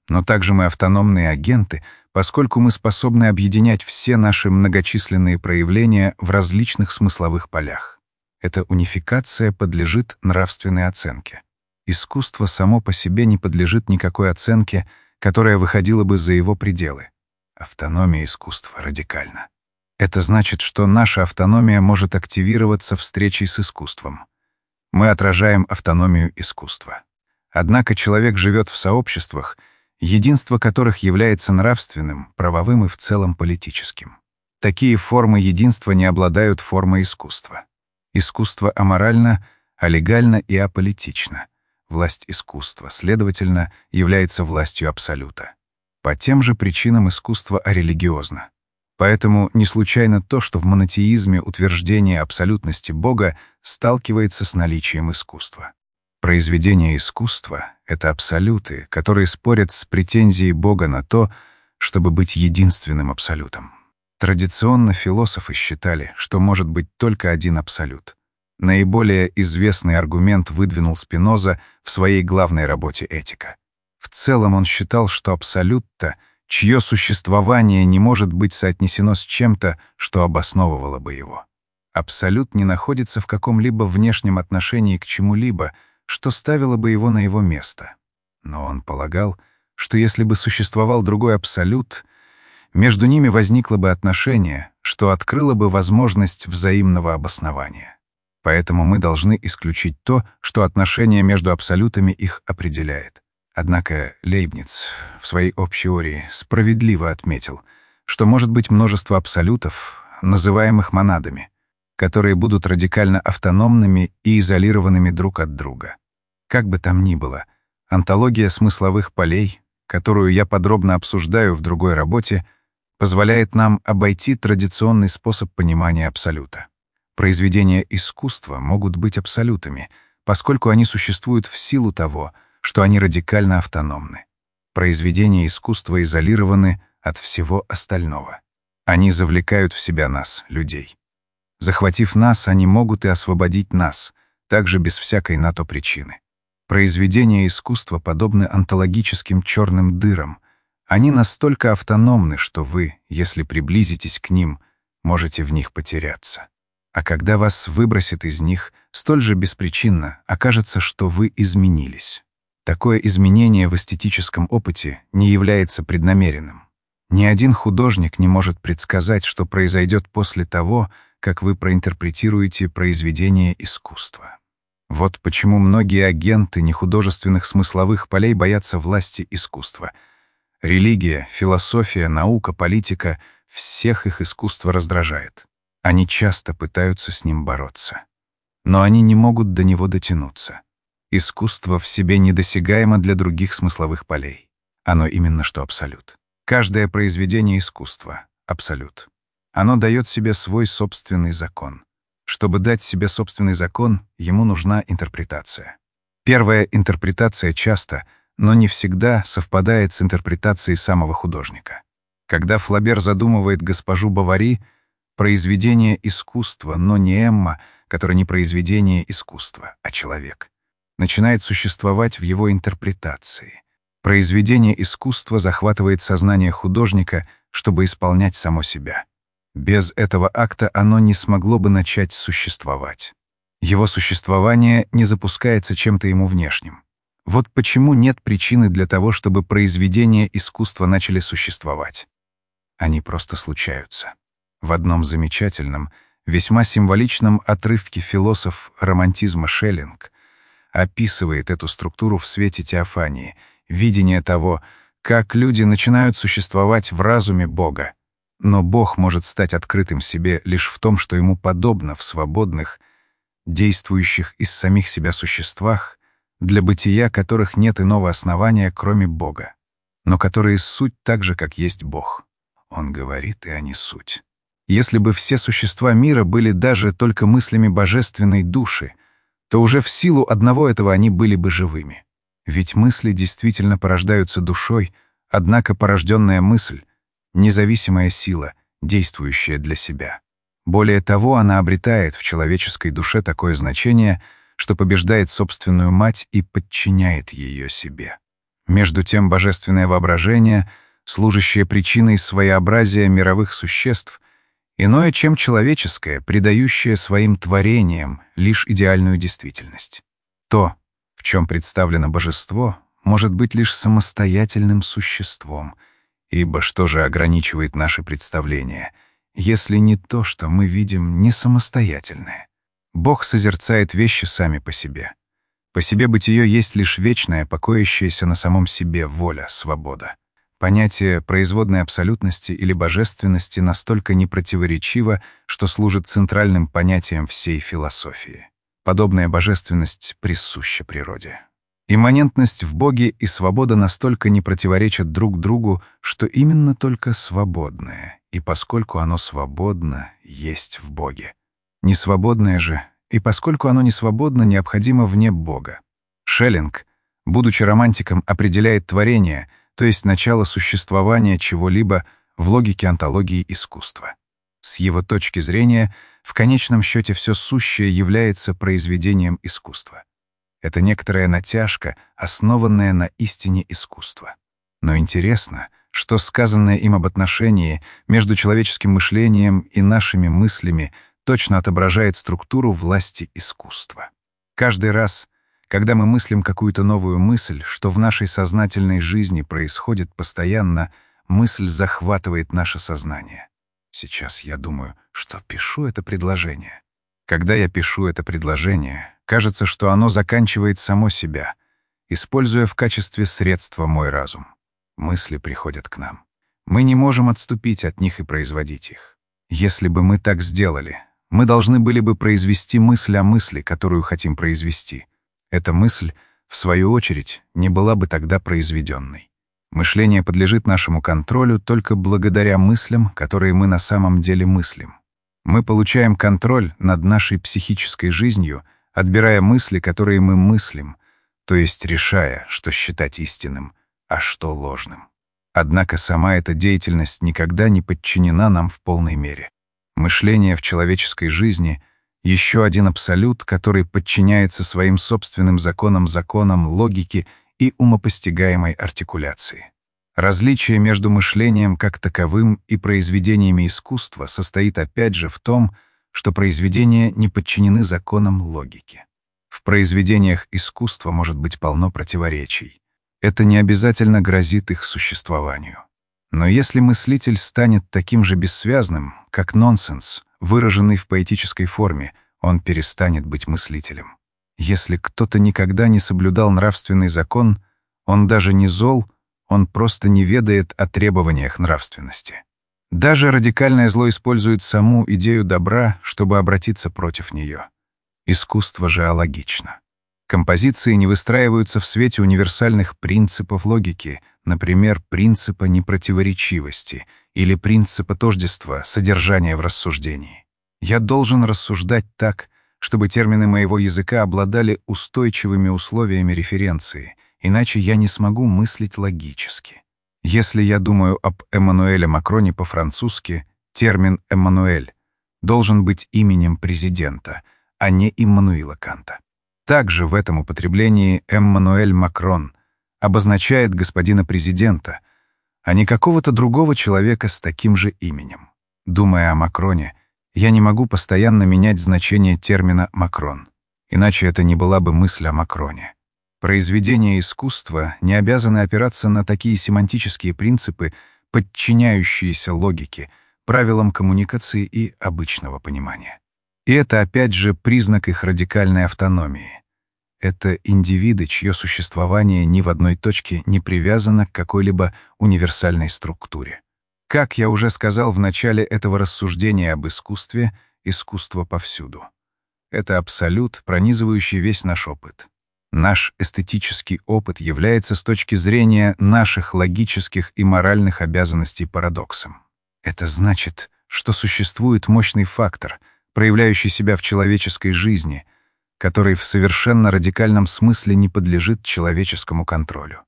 Но также мы автономные агенты, поскольку мы способны объединять все наши многочисленные проявления в различных смысловых полях. Эта унификация подлежит нравственной оценке. Искусство само по себе не подлежит никакой оценке, которая выходила бы за его пределы. Автономия искусства радикальна. Это значит, что наша автономия может активироваться встречей с искусством. Мы отражаем автономию искусства. Однако человек живет в сообществах, единство которых является нравственным, правовым и в целом политическим. Такие формы единства не обладают формой искусства. Искусство аморально, алегально и аполитично. Власть искусства, следовательно, является властью абсолюта. По тем же причинам искусство арелигиозно. Поэтому не случайно то, что в монотеизме утверждение абсолютности Бога сталкивается с наличием искусства. Произведения искусства — это абсолюты, которые спорят с претензией Бога на то, чтобы быть единственным абсолютом. Традиционно философы считали, что может быть только один абсолют. Наиболее известный аргумент выдвинул Спиноза в своей главной работе «Этика». В целом он считал, что абсолют-то, чье существование не может быть соотнесено с чем-то, что обосновывало бы его. Абсолют не находится в каком-либо внешнем отношении к чему-либо, что ставило бы его на его место. Но он полагал, что если бы существовал другой абсолют, между ними возникло бы отношение, что открыло бы возможность взаимного обоснования. Поэтому мы должны исключить то, что отношение между абсолютами их определяет. Однако Лейбниц в своей общей справедливо отметил, что может быть множество абсолютов, называемых монадами, которые будут радикально автономными и изолированными друг от друга. Как бы там ни было, онтология смысловых полей, которую я подробно обсуждаю в другой работе, позволяет нам обойти традиционный способ понимания абсолюта. Произведения искусства могут быть абсолютами, поскольку они существуют в силу того, что они радикально автономны. Произведения искусства изолированы от всего остального. Они завлекают в себя нас, людей. Захватив нас, они могут и освободить нас, также без всякой на то причины. Произведения искусства подобны онтологическим черным дырам. Они настолько автономны, что вы, если приблизитесь к ним, можете в них потеряться. А когда вас выбросит из них, столь же беспричинно окажется, что вы изменились. Такое изменение в эстетическом опыте не является преднамеренным. Ни один художник не может предсказать, что произойдет после того, как вы проинтерпретируете произведение искусства. Вот почему многие агенты нехудожественных смысловых полей боятся власти искусства. Религия, философия, наука, политика — всех их искусство раздражает. Они часто пытаются с ним бороться. Но они не могут до него дотянуться. Искусство в себе недосягаемо для других смысловых полей. Оно именно что абсолют. Каждое произведение искусства — абсолют. Оно дает себе свой собственный закон. Чтобы дать себе собственный закон, ему нужна интерпретация. Первая интерпретация часто, но не всегда совпадает с интерпретацией самого художника. Когда Флабер задумывает «Госпожу Бовари», произведение искусства, но не Эмма, которая не произведение искусства, а человек, начинает существовать в его интерпретации. Произведение искусства захватывает сознание художника, чтобы исполнять само себя. Без этого акта оно не смогло бы начать существовать. Его существование не запускается чем-то ему внешним. Вот почему нет причины для того, чтобы произведения искусства начали существовать. Они просто случаются. В одном замечательном, весьма символичном отрывке философ романтизма Шеллинг описывает эту структуру в свете теофании, видение того, как люди начинают существовать в разуме Бога. Но Бог может стать открытым себе лишь в том, что ему подобно в свободных, действующих из самих себя существах, для бытия которых нет иного основания, кроме Бога, но которые суть так же, как есть Бог. Он говорит, и они суть. Если бы все существа мира были даже только мыслями божественной души, то уже в силу одного этого они были бы живыми. Ведь мысли действительно порождаются душой, однако порожденная мысль — независимая сила, действующая для себя. Более того, она обретает в человеческой душе такое значение, что побеждает собственную мать и подчиняет ее себе. Между тем божественное воображение, служащее причиной своеобразия мировых существ, иное, чем человеческое, придающее своим творениям лишь идеальную действительность. То, в чем представлено божество, может быть лишь самостоятельным существом, ибо что же ограничивает наши представления, если не то, что мы видим, не самостоятельное? Бог созерцает вещи сами по себе. По себе бытие есть лишь вечная, покоящаяся на самом себе воля, свобода. Понятие производной абсолютности или божественности настолько непротиворечиво, что служит центральным понятием всей философии. Подобная божественность присуща природе. Имманентность в Боге и свобода настолько не противоречат друг другу, что именно только свободное, и поскольку оно свободно, есть в Боге. Несвободное же, и поскольку оно не свободно, необходимо вне Бога. Шеллинг, будучи романтиком, определяет творение, то есть начало существования чего-либо в логике онтологии искусства. С его точки зрения, в конечном счете все сущее является произведением искусства. Это некоторая натяжка, основанная на истине искусства. Но интересно, что сказанное им об отношении между человеческим мышлением и нашими мыслями точно отображает структуру власти искусства. Каждый раз, когда мы мыслим какую-то новую мысль, что в нашей сознательной жизни происходит постоянно, мысль захватывает наше сознание. Сейчас я думаю, что пишу это предложение. Когда я пишу это предложение, кажется, что оно заканчивает само себя, используя в качестве средства мой разум. Мысли приходят к нам. Мы не можем отступить от них и производить их. Если бы мы так сделали, мы должны были бы произвести мысль о мысли, которую хотим произвести. Эта мысль, в свою очередь, не была бы тогда произведенной. Мышление подлежит нашему контролю только благодаря мыслям, которые мы на самом деле мыслим. Мы получаем контроль над нашей психической жизнью, отбирая мысли, которые мы мыслим, то есть решая, что считать истинным, а что ложным. Однако сама эта деятельность никогда не подчинена нам в полной мере. Мышление в человеческой жизни — еще один абсолют, который подчиняется своим собственным законам логики и умопостигаемой артикуляции. Различие между мышлением как таковым и произведениями искусства состоит опять же в том, что произведения не подчинены законам логики. В произведениях искусства может быть полно противоречий. Это не обязательно грозит их существованию. Но если мыслитель станет таким же бессвязным, как нонсенс, выраженный в поэтической форме, он перестанет быть мыслителем. Если кто-то никогда не соблюдал нравственный закон, он даже не зол, он просто не ведает о требованиях нравственности. Даже радикальное зло использует саму идею добра, чтобы обратиться против нее. Искусство же алогично. Композиции не выстраиваются в свете универсальных принципов логики, например, принципа непротиворечивости или принципа тождества содержания в рассуждении. Я должен рассуждать так, чтобы термины моего языка обладали устойчивыми условиями референции, иначе я не смогу мыслить логически. Если я думаю об Эммануэле Макроне по-французски, термин «Эммануэль» должен быть именем президента, а не Иммануила Канта. Также в этом употреблении Эммануэль Макрон обозначает господина президента, а не какого-то другого человека с таким же именем. Думая о Макроне, я не могу постоянно менять значение термина «Макрон», иначе это не была бы мысль о Макроне. Произведения искусства не обязаны опираться на такие семантические принципы, подчиняющиеся логике, правилам коммуникации и обычного понимания. И это, опять же, признак их радикальной автономии. Это индивиды, чье существование ни в одной точке не привязано к какой-либо универсальной структуре. Как я уже сказал в начале этого рассуждения об искусстве, искусство повсюду. Это абсолют, пронизывающий весь наш опыт. Наш эстетический опыт является с точки зрения наших логических и моральных обязанностей парадоксом. Это значит, что существует мощный фактор, проявляющий себя в человеческой жизни, который в совершенно радикальном смысле не подлежит человеческому контролю.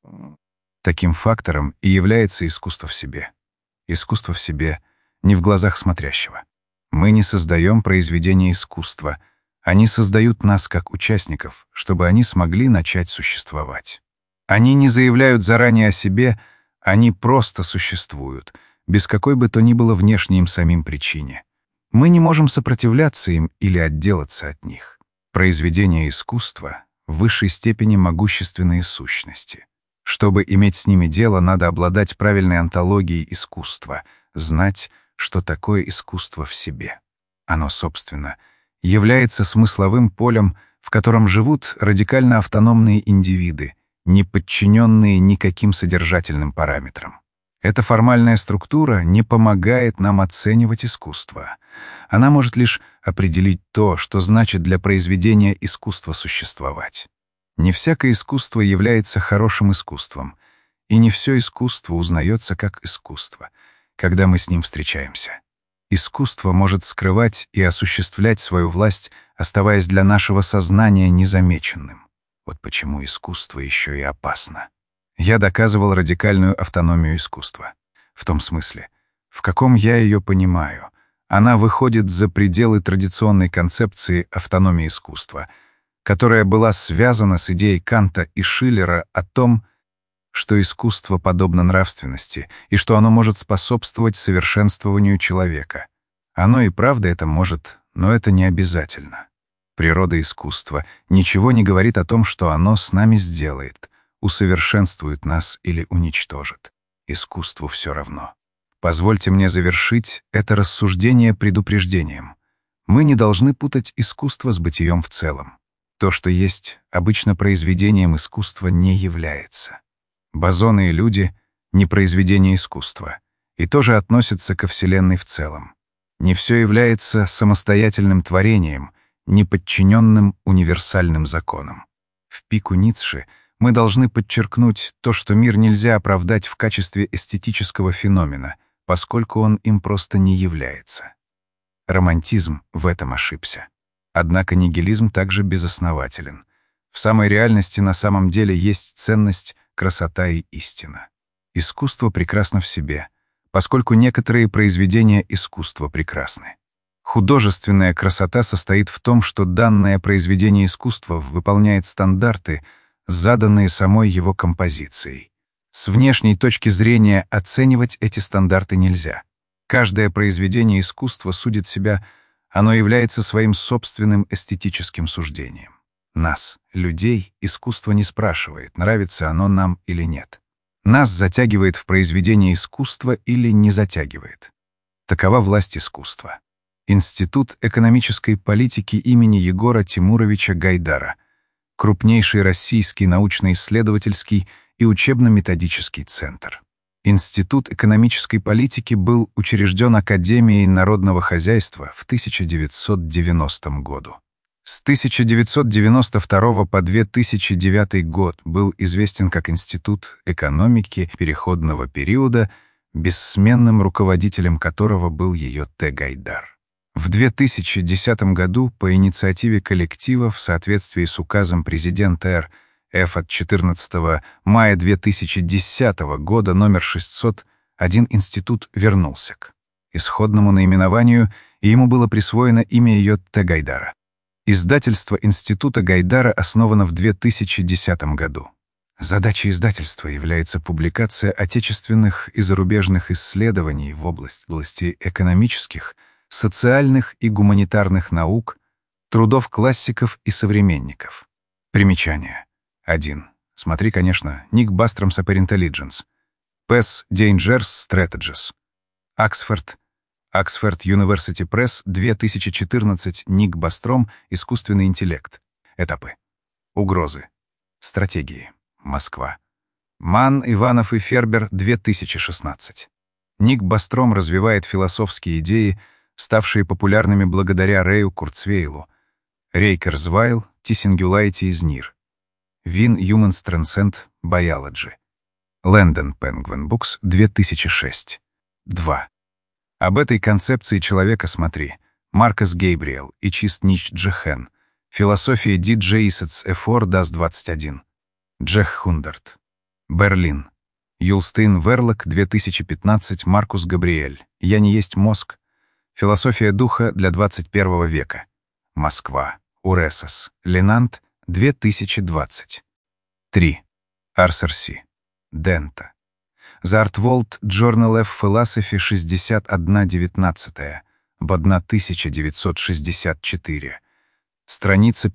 Таким фактором и является искусство в себе. Искусство в себе не в глазах смотрящего. Мы не создаем произведения искусства, они создают нас как участников, чтобы они смогли начать существовать. Они не заявляют заранее о себе, они просто существуют, без какой бы то ни было внешней им самим причине. Мы не можем сопротивляться им или отделаться от них. Произведения искусства в высшей степени могущественные сущности. Чтобы иметь с ними дело, надо обладать правильной онтологией искусства, знать, что такое искусство в себе. Оно, собственно, является смысловым полем, в котором живут радикально автономные индивиды, не подчиненные никаким содержательным параметрам. Эта формальная структура не помогает нам оценивать искусство. Она может лишь определить то, что значит для произведения искусства существовать. Не всякое искусство является хорошим искусством, и не все искусство узнается как искусство, когда мы с ним встречаемся. Искусство может скрывать и осуществлять свою власть, оставаясь для нашего сознания незамеченным. Вот почему искусство еще и опасно. Я доказывал радикальную автономию искусства. В том смысле, в каком я ее понимаю. Она выходит за пределы традиционной концепции автономии искусства, которая была связана с идеей Канта и Шиллера о том, что искусство подобно нравственности и что оно может способствовать совершенствованию человека. Оно и правда это может, но это не обязательно. Природа искусства ничего не говорит о том, что оно с нами сделает, усовершенствует нас или уничтожит. Искусству все равно. Позвольте мне завершить это рассуждение предупреждением. Мы не должны путать искусство с бытием в целом. То, что есть, обычно произведением искусства не является. Бозоны и люди — не произведение искусства, и тоже относятся ко Вселенной в целом. Не все является самостоятельным творением, не подчиненным универсальным законам. В пику Ницше мы должны подчеркнуть то, что мир нельзя оправдать в качестве эстетического феномена, поскольку он им просто не является. Романтизм в этом ошибся. Однако нигилизм также безоснователен. В самой реальности на самом деле есть ценность, красота и истина. Искусство прекрасно в себе, поскольку некоторые произведения искусства прекрасны. Художественная красота состоит в том, что данное произведение искусства выполняет стандарты, заданные самой его композицией. С внешней точки зрения оценивать эти стандарты нельзя. Каждое произведение искусства судит себя, оно является своим собственным эстетическим суждением. Нас, людей, искусство не спрашивает, нравится оно нам или нет. Нас затягивает в произведение искусства или не затягивает. Такова власть искусства. Институт экономической политики имени Егора Тимуровича Гайдара, крупнейший российский научно-исследовательский и учебно-методический центр. Институт экономической политики был учрежден Академией народного хозяйства в 1990 году. С 1992 по 2009 год был известен как Институт экономики переходного периода, бессменным руководителем которого был ее Т. Гайдар. В 2010 году по инициативе коллектива в соответствии с указом президента РФ от 14 мая 2010 года номер 600 один институт вернулся к исходному наименованию, и ему было присвоено имя ее Т. Гайдара. Издательство Института Гайдара основано в 2010 году. Задачей издательства является публикация отечественных и зарубежных исследований в области экономических, социальных и гуманитарных наук, трудов классиков и современников. Примечание. 1. Смотри, конечно, Nick Bostrom's Apparent Intelligence. PES Dangerous Strategies. Oxford University Press, 2014, Ник Бостром, «Искусственный интеллект». Этапы. Угрозы. Стратегии. Москва. Манн, Иванов и Фербер, 2016. Ник Бостром развивает философские идеи, ставшие популярными благодаря Рэю Курцвейлу. Рей Курцвейл, Singularity is Near. Вин Humans Transcend Biology. Лэндон Penguin Books, 2006. 2. Об этой концепции человека смотри. Маркус Гейбриэл и Чист Нич Джехен. Философия Ди Джейсетс Эфор Дас 21. Джех Хундарт. Берлин. Юлстейн Верлок, 2015, Маркус Габриэль. «Я не есть мозг». Философия духа для 21 века. Москва. Уресос. Ленант, 2020. 3. RSRC. Denta. The Artworld Journal of Philosophy 61/19 об 1964. Страница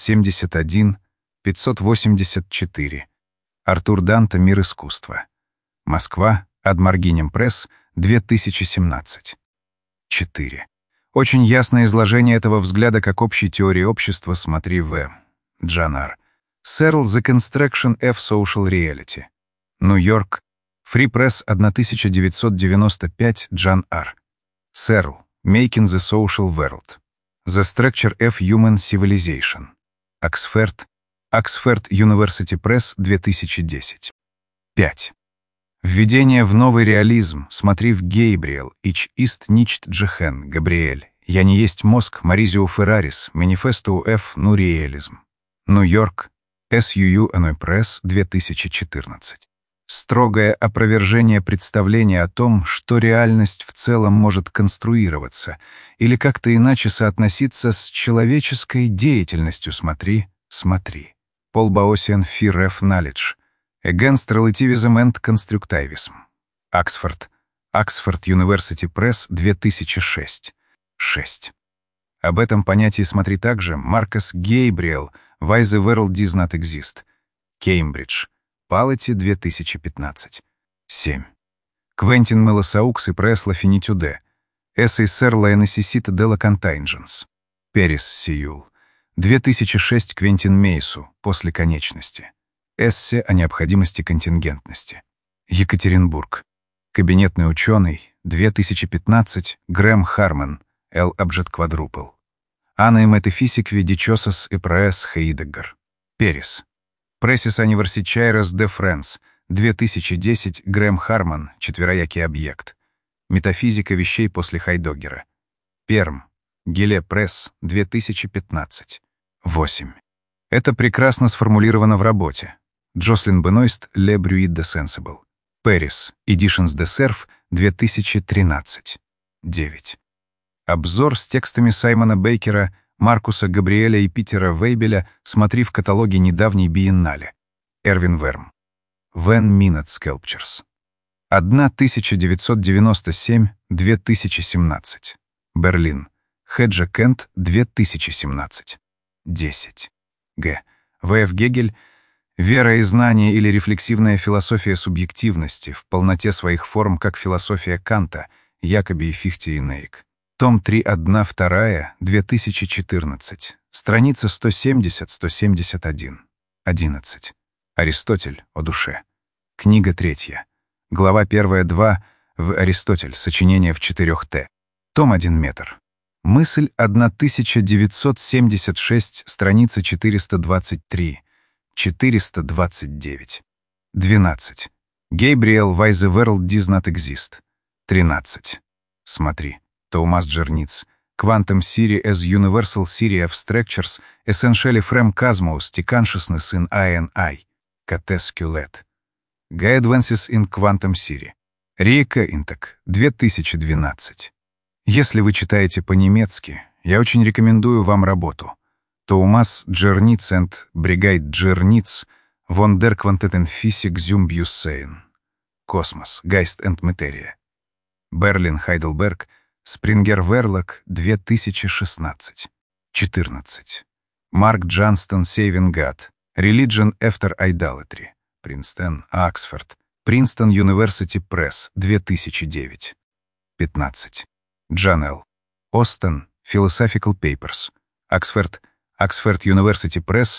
571-584. Артур Данте. Мир искусства. Москва. Адмаргинем Пресс. 2017. 4. Очень ясное изложение этого взгляда как общей теории общества смотри в Джанар. Searle. The Construction of Social Reality. Нью-Йорк. Free Press 1995. Джан Р. Searle. Making the Social World. The Structure of Human Civilization. Оксфорд. Оксфорд University Press 2010. 5. Введение в новый реализм. Смотри в Гейбриэл. Ich ist nicht Джехен. Габриэль. Я не есть мозг. Маризио Феррарис. Manifesto of New Realism. Нью-Йорк. SUU Annoy Press 2014. Строгое опровержение представления о том, что реальность в целом может конструироваться или как-то иначе соотноситься с человеческой деятельностью. Смотри. Пол Баосиан. Fear of Knowledge. Against Relativism and Constructivism. Оксфорд. Оксфорд University Press 2006. 6. Об этом понятии смотри также Маркос Гейбриэл. Why the World Does Not Exist. Кеймбридж. Палати 2015. 7. Квентин Мелосаукс и Пресс La Finitude. Essay sur la nécessité de la contingence. Перес Сиюл. 2006. Квентин Мейсу. После конечности. Эссе о необходимости контингентности. Екатеринбург. Кабинетный ученый. 2015. Грэм Харман. L. Abject Quadruple. Анна и Метафисик Видичосас и Пресс Хейдеггер. Перес. Пресис Анниверсичайрес де Френс. 2010. Грэм Харман. Четвероякий объект. Метафизика вещей после Хайдеггера. Перм. Гиле Пресс. 2015. 8. Это прекрасно сформулировано в работе. Джослин Бенойст. Le Bruit de Sensible. Пэрис. Editions de Cerf. 2013. 9. Обзор с текстами Саймона Бейкера, Маркуса Габриэля и Питера Вейбеля смотри в каталоге недавней биеннале. Эрвин Верм. When Minute Sculptures. 1997-2017. Берлин. Хеджа Кент. 2017. 10. Г. В.Ф. Гегель. Вера и знание или рефлексивная философия субъективности в полноте своих форм, как философия Канта, Якоби и Фихте и Нейк. Том 3, 1-2, 2014. Страница 170-171. 11. Аристотель. О душе. Книга 3. Глава 1-2 в Аристотель. Сочинение в 4 Т. Том 1 метр. Мысль 1976. Страница 423. 429. 12. Гейбриэл. Why the World Does Not Exist. 13. Смотри. Томас Джерниц. Quantum Theory as Universal Theory of Structures, Essentially from Cosmos to Consciousness in I&I. К.Т. Скюлет. Advances in Quantum Theory. Рейка Интек. 2012. Если вы читаете по-немецки, я очень рекомендую вам работу. Томас Джерниц and Бригайд Джерниц von der Quantenphysik zum Bewusstsein. Космос. Geist and Materia. Берлин, Хайдельберг. Спрингер Верлок. 2016. 14. Марк Джонстон. Saving God. Religion After Idolatry. Принстон, Оксфорд. Принстон University Press. 2009. 15. Джон Л. Остен. Philosophical Papers. Оксфорд. Оксфорд University Press.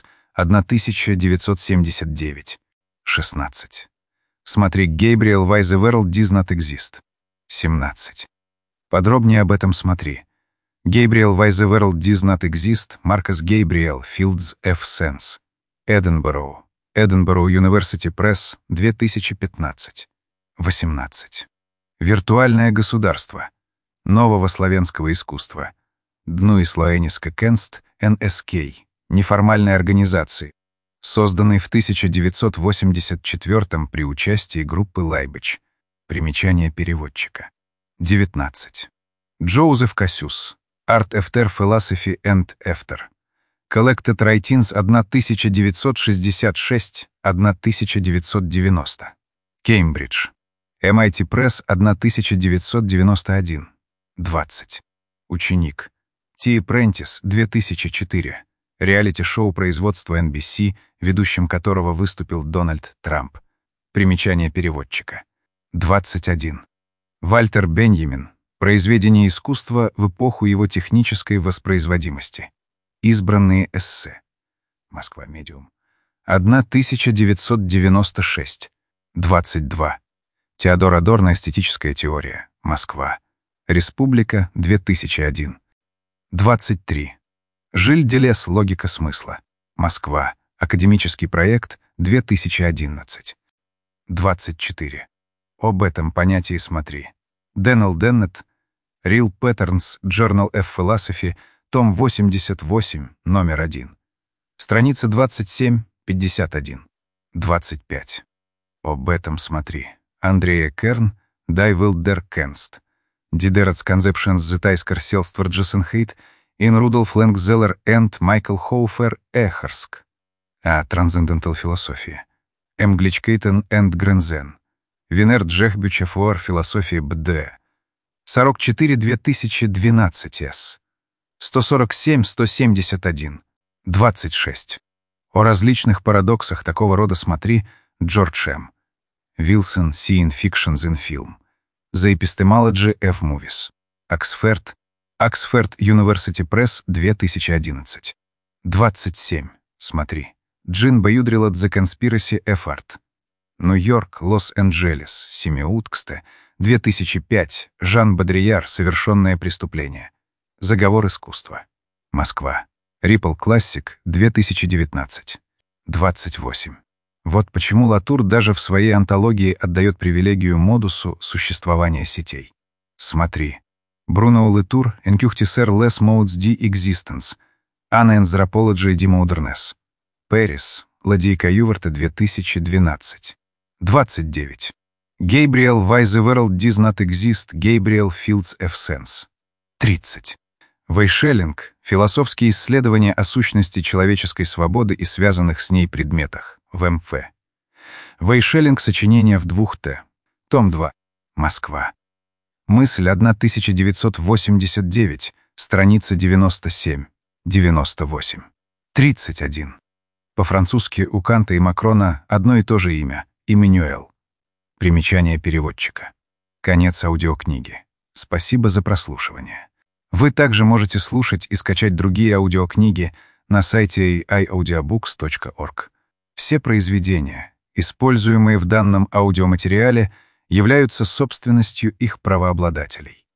1979. 16. Смотри Гейбриэл. Why the World Does Not Exist. 17. Подробнее об этом смотри. Гейбриэл. Why the World Does Not Exist. Маркос Гейбриэл. Fields of Sense. Эдинборо. Эдинборо University Press. 2015. 18. Виртуальное государство. Нового славянского искусства. Дну и Слоениска Кенст. НСК. Неформальной организации, созданной в 1984 при участии группы Лайбич. Примечание переводчика. 19. Джозеф Кассюс. Art After Philosophy and After. Collected Writings 1966-1990. Кеймбридж. MIT Press 1991. 20. Ученик. Ти Прентис 2004. Реалити-шоу производства NBC, ведущим которого выступил Дональд Трамп. Примечание переводчика. 21. Вальтер Беньямин. Произведение искусства в эпоху его технической воспроизводимости. Избранные эссе. Москва. Медиум. 1996. 22. Теодор Адорно. Эстетическая теория. Москва. Республика. 2001. 23. Жиль Делес. Логика смысла. Москва. Академический проект. 2011. 24. Об этом понятии смотри. Дэннел Деннет. Real Patterns. Journal of Philosophy. Том 88. Номер 1. Страница 27-51. 25. Об этом смотри. Андрея Керн. Die Welt der Kennst. Die Conceptions Zetaisker Selbstvergessenheit in Rudolf Langzeller and Michael Hofer Echersk. А Transcendental Philosophy. Emglichkeiten and Grenzen. Винер Джехбюча Фуар Философия БД. 44-2012 С. 147-171. 26. О различных парадоксах такого рода смотри Джордж М. Wilson, Seeing Fictions in Film. The Epistemology of Movies. Oxford University Press, 2011. 27. Смотри. Джин Баюдрила The Conspiracy of Art. Нью-Йорк, Лос-Анджелес, Семиутксте, 2005. Жан Бодрияр. Совершенное преступление. Заговор искусства. Москва. Ripple Classic, 2019. 28. Вот почему Латур даже в своей антологии отдает привилегию модусу существования сетей. Смотри. Бруно Латур, Encuctisser les modes d'existence. Anna Anthropology de Modernes. Пэрис. Ладейка Юверта, 2012. 29. Gabriel Why the World Does Not Exist. Gabriel Fields of Sense. 30. Вейшелинг. Философские исследования о сущности человеческой свободы и связанных с ней предметах. В МФ. Вейшелинг. Сочинение в 2 Т. Том 2. Москва. Мысль 1989. Страница 97-98. 31. По-французски у Канта и Макрона одно и то же имя — Иммануэл. Примечание переводчика. Конец аудиокниги. Спасибо за прослушивание. Вы также можете слушать и скачать другие аудиокниги на сайте iaudiobooks.org. Все произведения, используемые в данном аудиоматериале, являются собственностью их правообладателей.